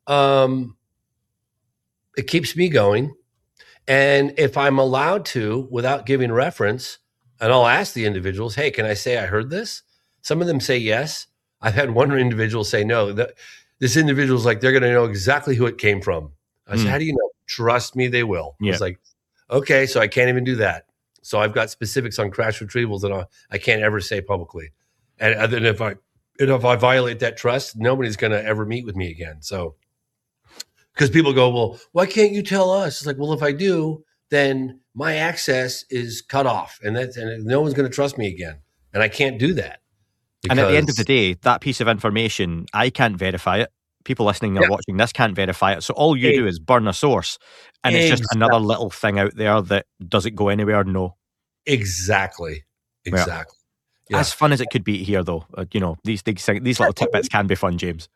It keeps me going. And if I'm allowed to, without giving reference, and I'll ask the individuals, hey, can I say I heard this? Some of them say yes. I've had one individual say no. This individual's like, they're going to know exactly who it came from. I said, how do you know? Trust me, they will. Yeah. I was like, okay, so I can't even do that. So I've got specifics on crash retrievals that I can't ever say publicly. And then if I violate that trust, nobody's going to ever meet with me again. So, because people go, well, why can't you tell us? It's like, well, if I do, then my access is cut off, and no one's going to trust me again, and I can't do that. And at the end of the day, that piece of information, I can't verify it. People listening or watching this can't verify it. So all you do is burn a source, and it's just another little thing out there that does it go anywhere? No. Exactly. Yeah. As fun as it could be here, though, these little tidbits can be fun, James.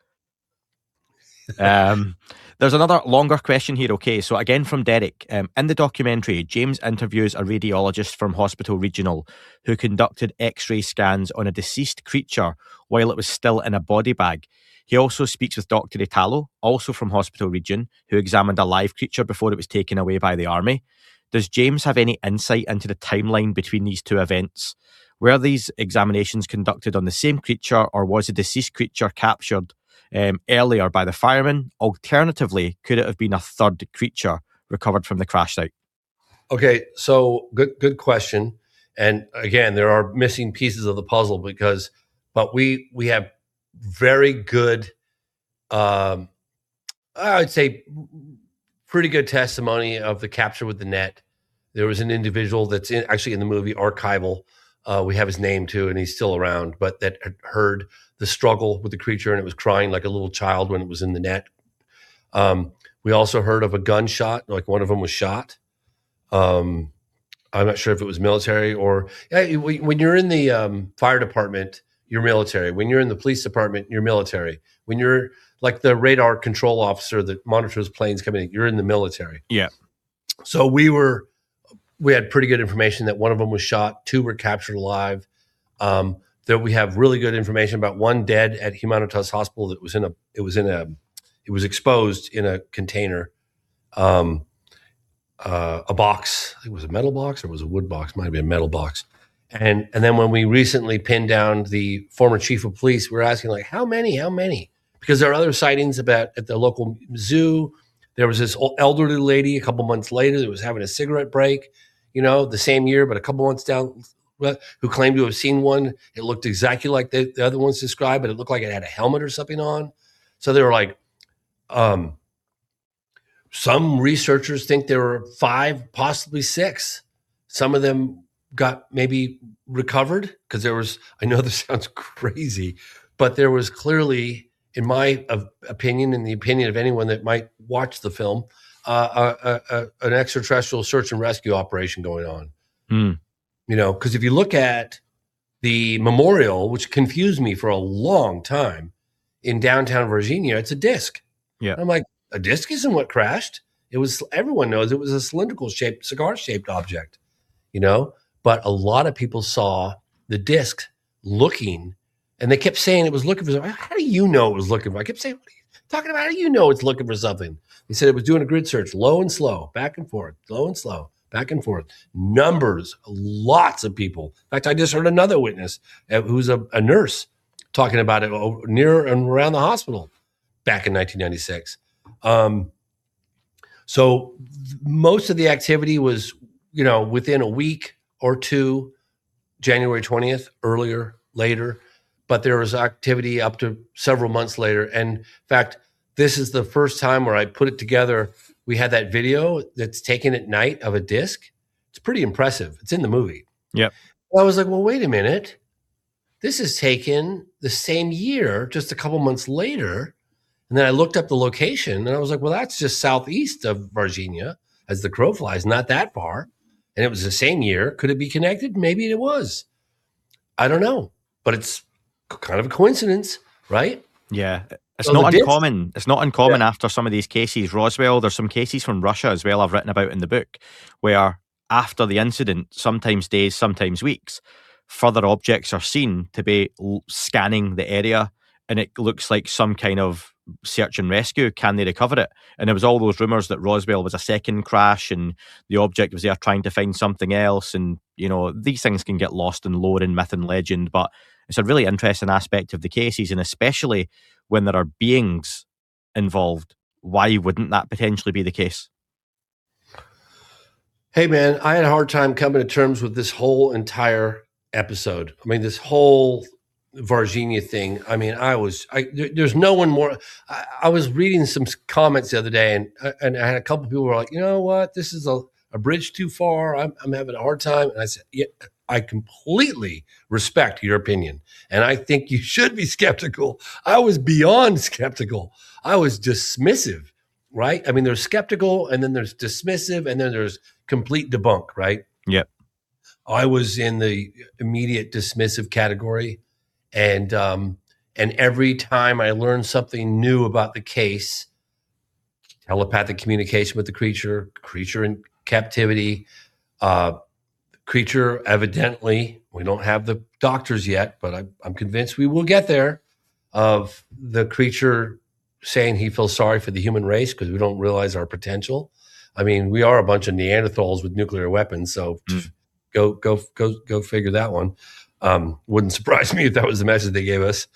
There's another longer question here. Okay, so again from Derek. In the documentary, James interviews a radiologist from Hospital Regional who conducted X-ray scans on a deceased creature while it was still in a body bag. He also speaks with Dr. Italo, also from Hospital Region, who examined a live creature before it was taken away by the army. Does James have any insight into the timeline between these two events? Were these examinations conducted on the same creature, or was the deceased creature captured earlier by the firemen? Alternatively, could it have been a third creature recovered from the crash site? Okay, so good question. And again, there are missing pieces of the puzzle but we have very good, I would say, pretty good testimony of the capture with the net. There was an individual that's actually in the movie Archival. We have his name too, and he's still around, but that had heard the struggle with the creature, and it was crying like a little child when it was in the net. We also heard of a gunshot, like one of them was shot. I'm not sure if it was military or when you're in the fire department, you're military. When you're in the police department, you're military. When you're like the radar control officer that monitors planes coming in, you're in the military. Yeah. So we had pretty good information that one of them was shot, 2 were captured alive. That we have really good information about one dead at Humanitas Hospital that it was exposed in a container, a box. I think it was a metal box or it was a wood box. Might have been a metal box. And then when we recently pinned down the former chief of police, we were asking like, how many? Because there are other sightings at the local zoo. There was this elderly lady a couple months later that was having a cigarette break, the same year, but a couple months down, who claimed to have seen one. It looked exactly like the other ones described, but it looked like it had a helmet or something on. So they were like, some researchers think there were 5, possibly 6. Some of them got maybe recovered because I know this sounds crazy, but there was clearly, in my opinion, in the opinion of anyone that might watch the film, an extraterrestrial search and rescue operation going on. Because if you look at the memorial, which confused me for a long time in downtown Virginia, it's a disc. Yeah. I'm like, a disc isn't what crashed. Everyone knows it was a cylindrical shaped, cigar shaped object, but a lot of people saw the disc looking, and they kept saying it was looking for something. How do you know it was looking for? I kept saying, what are you talking about? How do you know it's looking for something? They said it was doing a grid search, low and slow, back and forth, low and slow, back and forth. Numbers, lots of people. In fact, I just heard another witness who's a nurse talking about it near and around the hospital back in 1996. So most of the activity was, within a week or two, January 20th, earlier, later, but there was activity up to several months later. And in fact, this is the first time where I put it together. We had that video that's taken at night of a disc. It's pretty impressive. It's in the movie. Yep. I was like, well, wait a minute. This is taken the same year, just a couple months later. And then I looked up the location and I was like, well, that's just southeast of Virginia as the crow flies, not that far. And it was the same year. Could it be connected? Maybe it was. I don't know. But it's kind of a coincidence, right? Yeah. It's not uncommon. It's not uncommon after some of these cases. Roswell, there's some cases from Russia as well I've written about in the book, where after the incident, sometimes days, sometimes weeks, further objects are seen to be scanning the area, and it looks like some kind of search and rescue. Can they recover it? And there was all those rumours that Roswell was a second crash and the object was there trying to find something else. And, these things can get lost in lore and myth and legend, but it's a really interesting aspect of the cases, and especially when there are beings involved. Why wouldn't that potentially be the case? Hey, man, I had a hard time coming to terms with this whole entire episode. I mean, this whole Virginia thing. I mean, there's no one more. I was reading some comments the other day, and I had a couple of people who were like, you know what, this is a bridge too far. I'm having a hard time. And I said, yeah, I completely respect your opinion. And I think you should be skeptical. I was beyond skeptical. I was dismissive, right? I mean, there's skeptical, and then there's dismissive, and then there's complete debunk, right? Yep. I was in the immediate dismissive category. And every time I learned something new about the case, telepathic communication with the creature in captivity, creature evidently, we don't have the doctors yet, but I'm convinced we will get there, of the creature saying he feels sorry for the human race because we don't realize our potential. I mean, we are a bunch of Neanderthals with nuclear weapons, so go figure that one. Wouldn't surprise me if that was the message they gave us.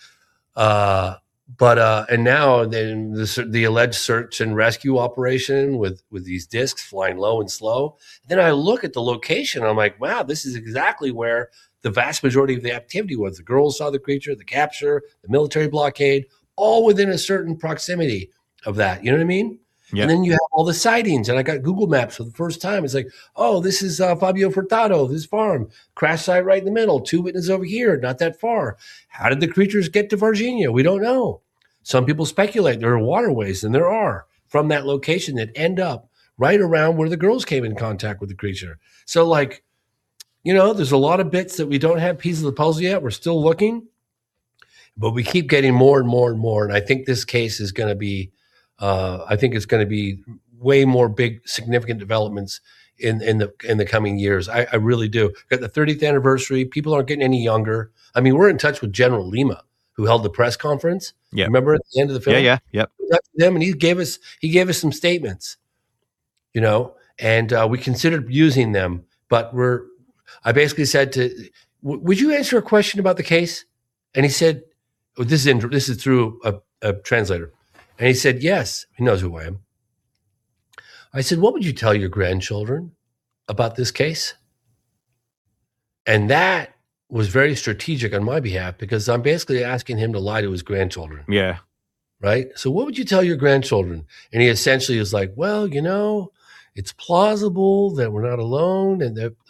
And now then the alleged search and rescue operation with these discs flying low and slow. Then I look at the location. I'm like, wow, this is exactly where the vast majority of the activity was. The girls saw the creature, the capture, the military blockade, all within a certain proximity of that. You know what I mean? Yep. And then you have all the sightings, and I got Google Maps for the first time. It's like, oh, this is Fabio Furtado, this farm, crash site right in the middle, 2 witnesses over here, not that far. How did the creatures get to Virginia? We don't know. Some people speculate there are waterways, and there are, from that location that end up right around where the girls came in contact with the creature. So, there's a lot of bits that we don't have pieces of the puzzle yet. We're still looking, but we keep getting more and more and more. And I think this case is going to be, it's going to be way more big, significant developments in the coming years. I really do. Got the 30th anniversary. People aren't getting any younger. I mean, we're in touch with General Lima, who held the press conference. Yeah. Remember at the end of the film? Yeah. Yep. Them, and he gave us some statements, and we considered using them, but I basically said would you answer a question about the case? And he said, this is through a translator. And he said, yes, he knows who I am. I said, what would you tell your grandchildren about this case? And that was very strategic on my behalf, because I'm basically asking him to lie to his grandchildren. Yeah. Right? So what would you tell your grandchildren? And he essentially is like, well, it's plausible that we're not alone, and the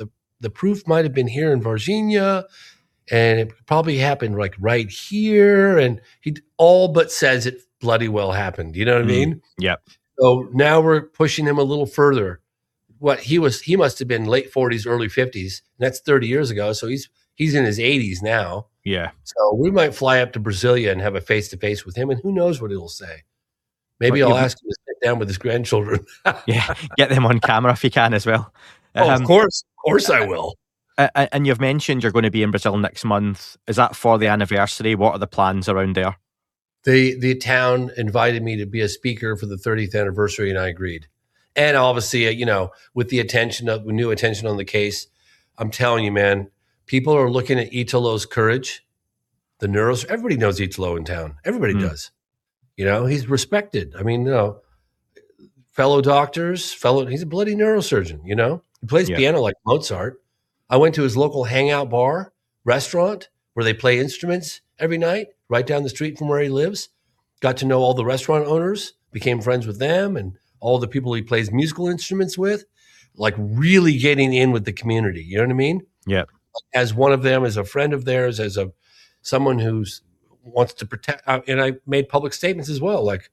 the proof might have been here in Virginia, and it probably happened like right here. And he all but says it bloody well happened. You know what I mean? Yep. So now we're pushing him a little further. He must have been late 40s, early 50s. And that's 30 years ago. So he's in his 80s now. Yeah. So we might fly up to Brasilia and have a face-to-face with him, and who knows what he'll say. Maybe I'll ask him to sit down with his grandchildren. Yeah, get them on camera if you can as well. Of course I will. And you've mentioned you're going to be in Brazil next month. Is that for the anniversary? What are the plans around there? The town invited me to be a speaker for the 30th anniversary, and I agreed. And obviously, with the new attention on the case, I'm telling you, man, people are looking at Italo's courage. Everybody knows Italo in town. Everybody does. He's respected. I mean, fellow doctors, he's a bloody neurosurgeon, He plays piano like Mozart. I went to his local hangout restaurant, where they play instruments every night, right down the street from where he lives. Got to know all the restaurant owners, became friends with them, and all the people he plays musical instruments with, like really getting in with the community. You know what I mean? Yeah. As one of them, as a friend of theirs, as someone who's wants to protect, and I made public statements as well. Like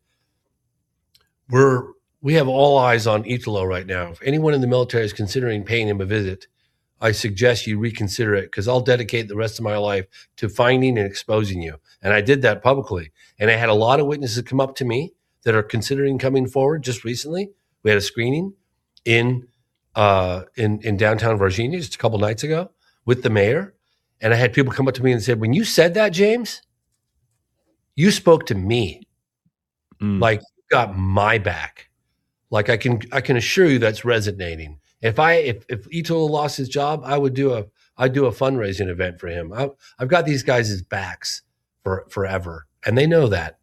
we have all eyes on Italo right now. If anyone in the military is considering paying him a visit, I suggest you reconsider it, because I'll dedicate the rest of my life to finding and exposing you. And I did that publicly. And I had a lot of witnesses come up to me that are considering coming forward. Just recently, we had a screening in downtown Virginia just a couple nights ago with the mayor. And I had people come up to me and said, when you said that, James, you spoke to me. Like, you got my back. Like, I can assure you that's resonating. If Italo lost his job, I'd do a fundraising event for him. I've got these guys' backs forever, and they know that,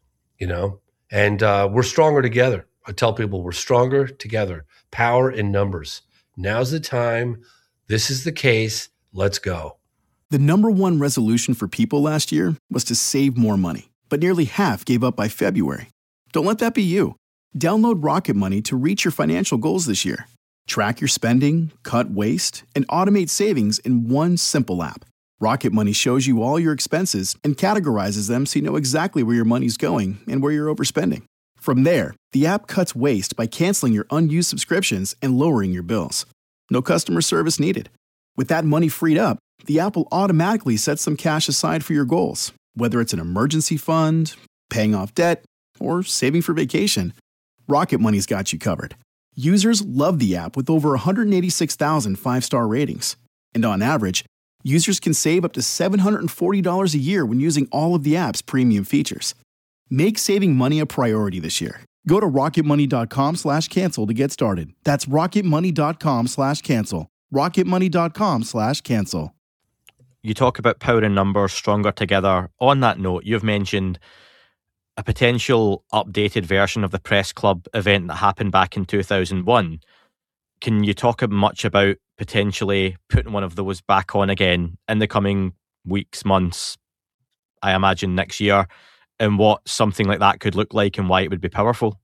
and we're stronger together. I tell people we're stronger together. Power in numbers. Now's the time. This is the case. Let's go. The number one resolution for people last year was to save more money, but nearly half gave up by February. Don't let that be you. Download Rocket Money to reach your financial goals this year. Track your spending, cut waste, and automate savings in one simple app. Rocket Money shows you all your expenses and categorizes them so you know exactly where your money's going and where you're overspending. From there, the app cuts waste by canceling your unused subscriptions and lowering your bills. No customer service needed. With that money freed up, the app will automatically set some cash aside for your goals, whether it's an emergency fund, paying off debt, or saving for vacation. Rocket Money's got you covered. Users love the app with over 186,000 five-star ratings. And on average, users can save up to $740 a year when using all of the app's premium features. Make saving money a priority this year. Go to rocketmoney.com/cancel to get started. That's rocketmoney.com/cancel. rocketmoney.com/cancel. You talk about power in numbers, stronger together. On that note, you've mentioned a potential updated version of the Press Club event that happened back in 2001. Can you talk much about potentially putting one of those back on again in the coming weeks, months, I imagine next year, and what something like that could look like and why it would be powerful?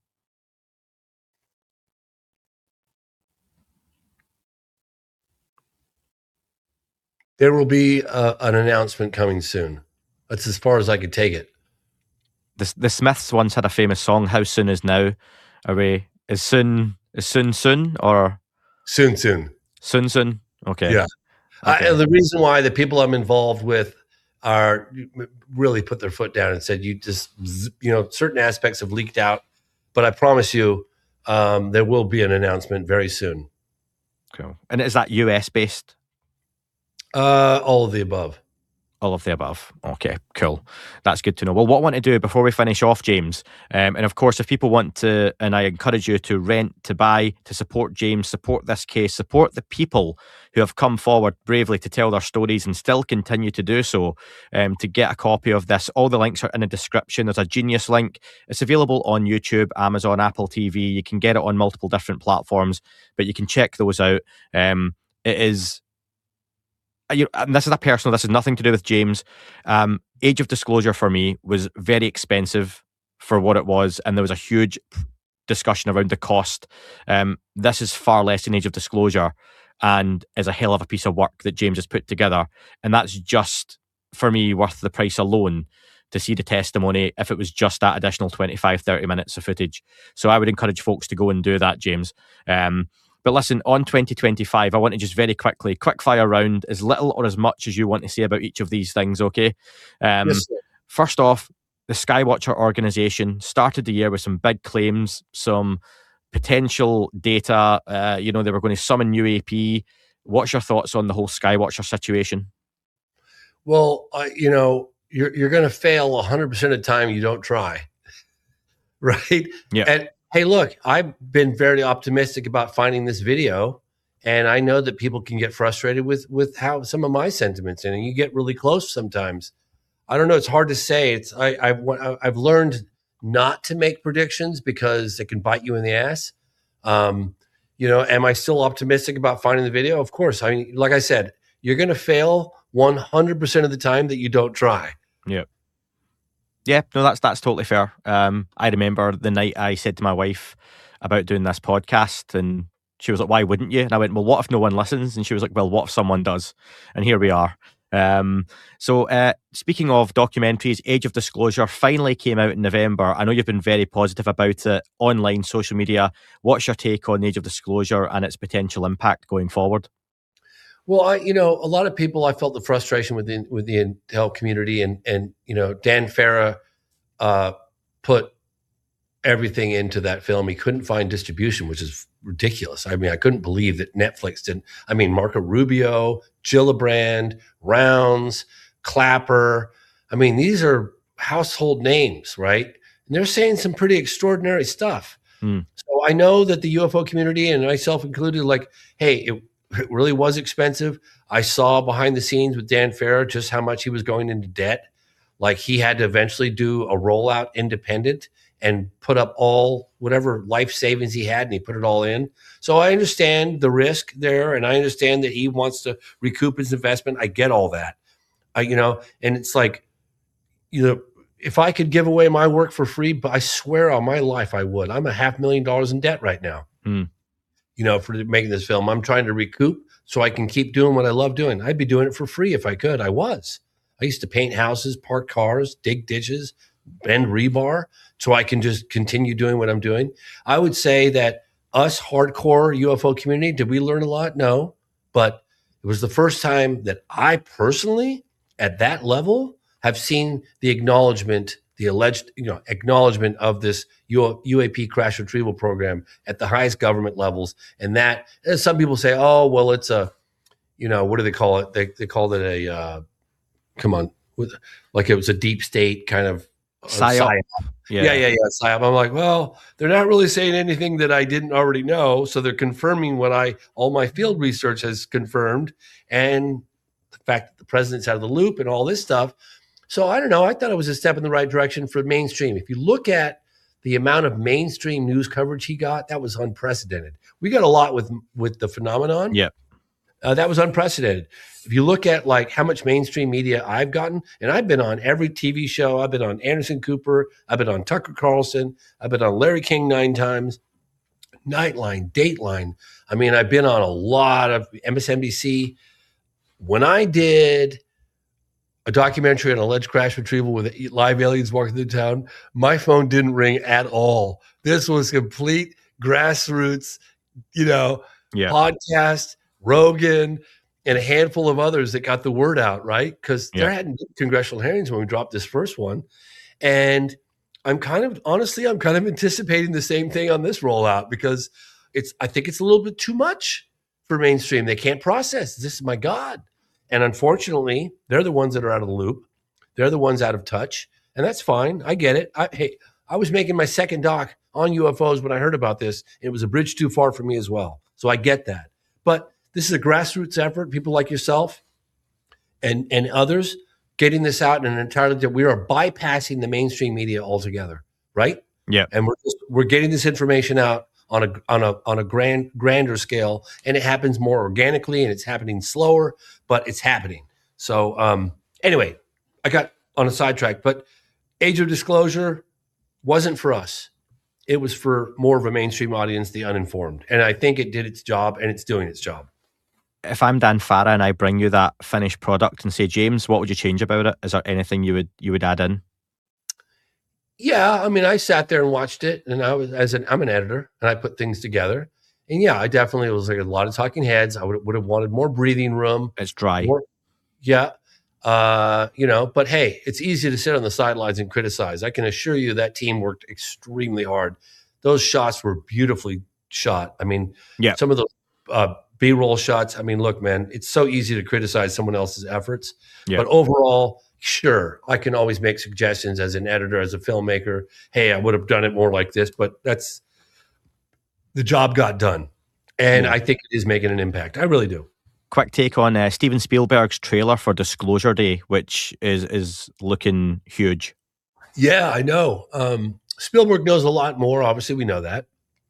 There will be an announcement coming soon. That's as far as I could take it. The Smiths once had a famous song, "How Soon Is Now." Is soon or soon? Soon. Okay. Yeah. Okay. The reason why the people I'm involved with are really put their foot down and said, certain aspects have leaked out, but I promise you, there will be an announcement very soon. Cool. And is that US based? All of the above. All of the above. Okay, cool. That's good to know. Well, what I want to do before we finish off, James, and of course, if people want to, and I encourage you to rent, to buy, to support James, support this case, support the people who have come forward bravely to tell their stories and still continue to do so, to get a copy of this. All the links are in the description. There's a Genius link. It's available on YouTube, Amazon, Apple TV. You can get it on multiple different platforms, but you can check those out. It is... and this is this is nothing to do with James. Age of Disclosure for me was very expensive for what it was, and there was a huge discussion around the cost. This is far less than Age of Disclosure. and is a hell of a piece of work that James has put together. And that's just, for me, worth the price alone to see the testimony if it was just that additional 25-30 minutes of footage. So I would encourage folks to go and do that, James. But listen, on 2025, I want to just very quickly, quick fire round, as little or as much as you want to say about each of these things, okay? Yes, sir. First off, the Skywatcher organisation started the year with some big claims, some potential data. They were going to summon UAP. What's your thoughts on the whole Skywatcher situation? Well, you're going to fail 100% of the time you don't try, right? Yeah. And hey, look, I've been very optimistic about finding this video, and I know that people can get frustrated with how some of my sentiments, and you get really close sometimes. I don't know. It's hard to say. I've learned not to make predictions because it can bite you in the ass. Am I still optimistic about finding the video? Of course. I mean, like I said, you're going to fail 100% of the time that you don't try. Yeah. Yeah, no, that's totally fair. I remember the night I said to my wife about doing this podcast, and she was like, "Why wouldn't you?" And I went, "Well, what if no one listens?" And she was like, "Well, what if someone does?" And here we are. So speaking of documentaries, Age of Disclosure finally came out in November. I know you've been very positive about it online, social media. What's your take on Age of Disclosure and its potential impact going forward? Well, a lot of people, I felt the frustration with the intel community, and Dan Farah put everything into that film. He couldn't find distribution, which is ridiculous. I mean, I couldn't believe that Netflix didn't. I mean, Marco Rubio, Gillibrand, Rounds, Clapper. I mean, these are household names, right? And they're saying some pretty extraordinary stuff. So I know that the UFO community, and myself included, like, hey, it really was expensive. I saw behind the scenes with Dan Farah just how much he was going into debt. Like, he had to eventually do a rollout independent and put up all whatever life savings he had, and he put it all in. So I understand the risk there, and I understand that he wants to recoup his investment. I get all that. And it's like, if I could give away my work for free, but I swear on my life I would. I'm $500,000 in debt right now. For making this film. I'm trying to recoup so I can keep doing what I love doing. I'd be doing it for free if I could. I used to paint houses, park cars, dig ditches, bend rebar, so I can just continue doing what I'm doing. I would say that us hardcore UFO community, did we learn a lot? No, but it was the first time that I personally, at that level, have seen the acknowledgement, the alleged acknowledgement of this UAP crash retrieval program at the highest government levels. And that, as some people say, oh, well, it's a, what do they call it? They called it a, like it was a deep state kind of psyop. Yeah, psyop. I'm like, well, they're not really saying anything that I didn't already know. So they're confirming what all my field research has confirmed. And the fact that the president's out of the loop and all this stuff. So I don't know. I thought it was a step in the right direction for mainstream. If you look at the amount of mainstream news coverage he got, that was unprecedented. We got a lot with the phenomenon. Yeah. That was unprecedented. If you look at like how much mainstream media I've gotten, and I've been on every TV show. I've been on Anderson Cooper. I've been on Tucker Carlson. I've been on Larry King 9 times, Nightline, Dateline. I mean, I've been on a lot of MSNBC. When I did a documentary on alleged crash retrieval with live aliens walking through town, my phone didn't ring at all. This was complete grassroots, podcast, Rogan, and a handful of others that got the word out, right? Because there hadn't been congressional hearings when we dropped this first one. And I'm kind of anticipating the same thing on this rollout, because I think it's a little bit too much for mainstream. They can't process this. My God. And unfortunately, they're the ones that are out of the loop. They're the ones out of touch. And that's fine. I get it. I was making my second doc on UFOs when I heard about this. It was a bridge too far for me as well. So I get that. But this is a grassroots effort. People like yourself and others getting this out in an entirely, we are bypassing the mainstream media altogether, right? Yeah. And we're getting this information out on a grander scale, and it happens more organically, and it's happening slower, but it's happening. So anyway, I got on a sidetrack, but Age of Disclosure wasn't for us. It was for more of a mainstream audience, the uninformed. And I think it did its job, and it's doing its job. if I'm Dan Farah and I bring you that finished product and say, James, what would you change about it? Is there anything you would add in? Yeah, I mean, I sat there and watched it, and I'm an editor, and I put things together. And yeah, I definitely was like a lot of talking heads. I would have wanted more breathing room. It's dry. But hey, it's easy to sit on the sidelines and criticize. I can assure you that team worked extremely hard. Those shots were beautifully shot. I mean, some of those B-roll shots. I mean, look, man, it's so easy to criticize someone else's efforts. Yeah. But overall, sure, I can always make suggestions as an editor, as a filmmaker. Hey, I would have done it more like this, but that's the job got done. And I think it is making an impact. I really do. Quick take on Steven Spielberg's trailer for Disclosure Day, which is looking huge. Yeah, I know. Spielberg knows a lot more. Obviously, we know that.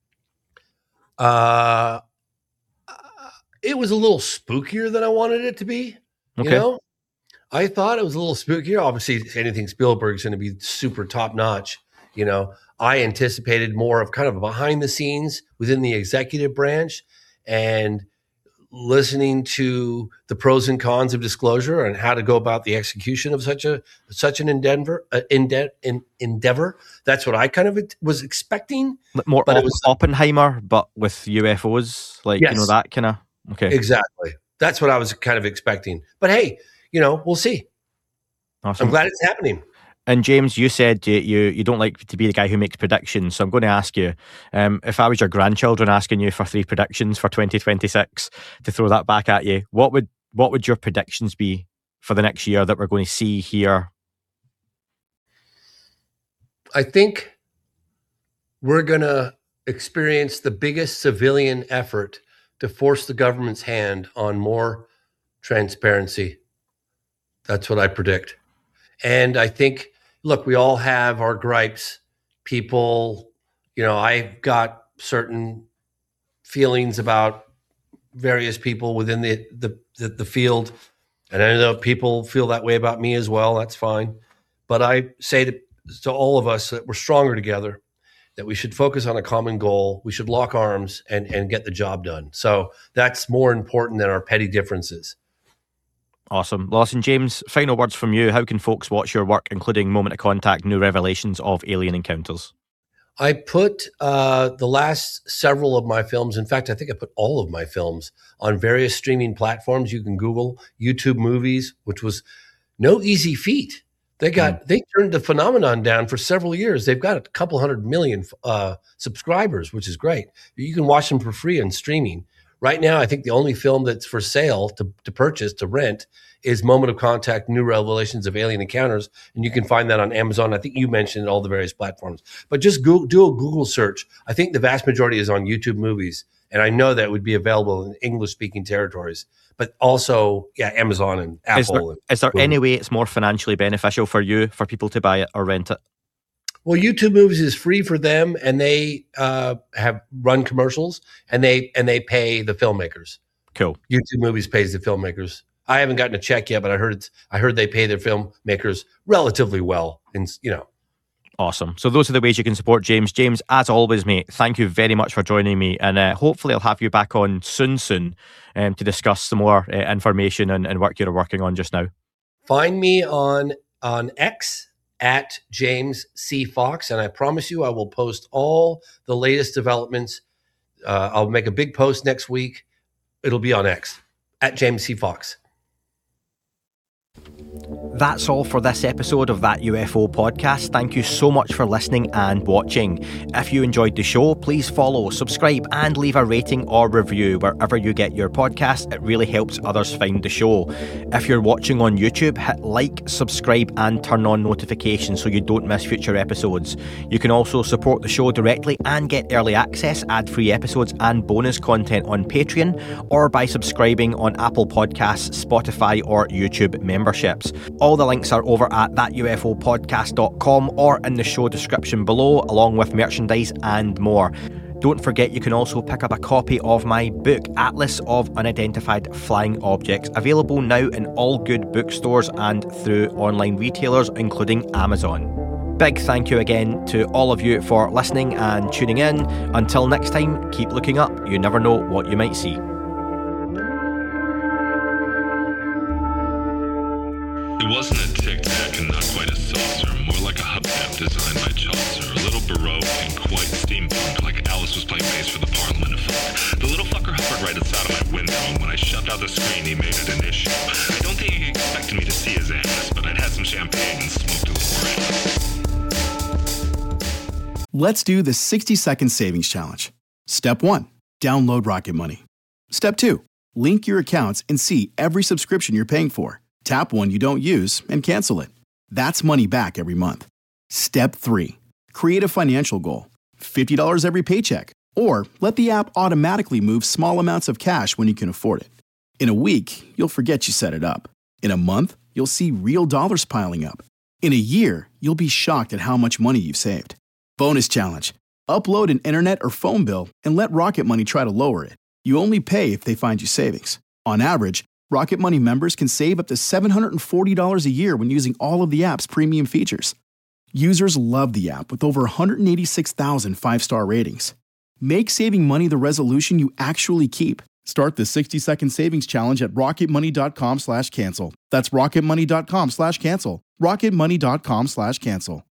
It was a little spookier than I wanted it to be. Okay. You know, I thought it was a little spookier. Obviously, anything Spielberg's going to be super top notch. You know, I anticipated more of kind of behind the scenes within the executive branch and listening to the pros and cons of disclosure and how to go about the execution of such an endeavor. That's what I kind of was expecting. More but it was Oppenheimer, but with UFOs, that kind of. Okay, exactly. That's what I was kind of expecting. But hey, we'll see. Awesome. I'm glad it's happening. And James, you said you don't like to be the guy who makes predictions, so I'm going to ask you, if I was your grandchildren asking you for 3 predictions for 2026, to throw that back at you, what would your predictions be for the next year that we're going to see here? I think we're going to experience the biggest civilian effort to force the government's hand on more transparency. That's what I predict. And I think, look, we all have our gripes. People, I've got certain feelings about various people within the field. And I know people feel that way about me as well. That's fine. But I say to all of us that we're stronger together, that we should focus on a common goal. We should lock arms and get the job done. So that's more important than our petty differences. Awesome. Listen, James, final words from you. How can folks watch your work, including Moment of Contact, New Revelations of Alien Encounters? I put the last several of my films, in fact, I think I put all of my films on various streaming platforms. You can Google YouTube Movies, which was no easy feat. They turned the phenomenon down for several years. They've got a couple 100 million subscribers, which is great. You can watch them for free on streaming. Right now, I think the only film that's for sale to purchase, to rent, is Moment of Contact, New Revelations of Alien Encounters. And you can find that on Amazon. I think you mentioned all the various platforms. But just do a Google search. I think the vast majority is on YouTube Movies. And I know that would be available in English-speaking territories. But also, Amazon and Apple. Is there any way it's more financially beneficial for people to buy it or rent it? Well, YouTube Movies is free for them, and they have run commercials, and they pay the filmmakers. Cool. YouTube Movies pays the filmmakers. I haven't gotten a check yet, but I heard they pay their filmmakers relatively well. And Awesome. So those are the ways you can support James. James, as always, mate, thank you very much for joining me, and hopefully I'll have you back on soon to discuss some more information and work you're working on just now. Find me on X at James C. Fox, and I promise you I will post all the latest developments. I'll make a big post next week. It'll be on X at James C. Fox. That's all for this episode of That UFO Podcast. Thank you so much for listening and watching. If you enjoyed the show, please follow, subscribe, and leave a rating or review wherever you get your podcast. It really helps others find the show. If you're watching on YouTube, hit like, subscribe, and turn on notifications so you don't miss future episodes. You can also support the show directly and get early access, ad-free episodes, and bonus content on Patreon, or by subscribing on Apple Podcasts, Spotify, or YouTube memberships. All the links are over at thatufopodcast.com or in the show description below, along with merchandise and more. Don't forget you can also pick up a copy of my book, Atlas of Unidentified Flying Objects, available now in all good bookstores and through online retailers, including Amazon. Big thank you again to all of you for listening and tuning in. Until next time, keep looking up. You never know what you might see. It wasn't a tic-tac and not quite a saucer, more like a hubcap designed by Chaucer, a little baroque and quite steampunk, like Alice was playing bass for the Parliament of Folk. The little fucker hovered right outside of my window, and when I shoved out the screen, he made it an issue. I don't think he expected me to see his ass, but I'd had some champagne and smoked a little grass. Let's do the 60-second savings challenge. Step 1, download Rocket Money. Step 2, link your accounts and see every subscription you're paying for. Tap one you don't use and cancel it. That's money back every month. Step 3, create a financial goal. $50 every paycheck. Or let the app automatically move small amounts of cash when you can afford it. In a week, you'll forget you set it up. In a month, you'll see real dollars piling up. In a year, you'll be shocked at how much money you've saved. Bonus challenge. Upload an internet or phone bill and let Rocket Money try to lower it. You only pay if they find you savings. On average, Rocket Money members can save up to $740 a year when using all of the app's premium features. Users love the app with over 186,000 five-star ratings. Make saving money the resolution you actually keep. Start the 60-second savings challenge at rocketmoney.com/cancel. That's rocketmoney.com/cancel. rocketmoney.com/cancel.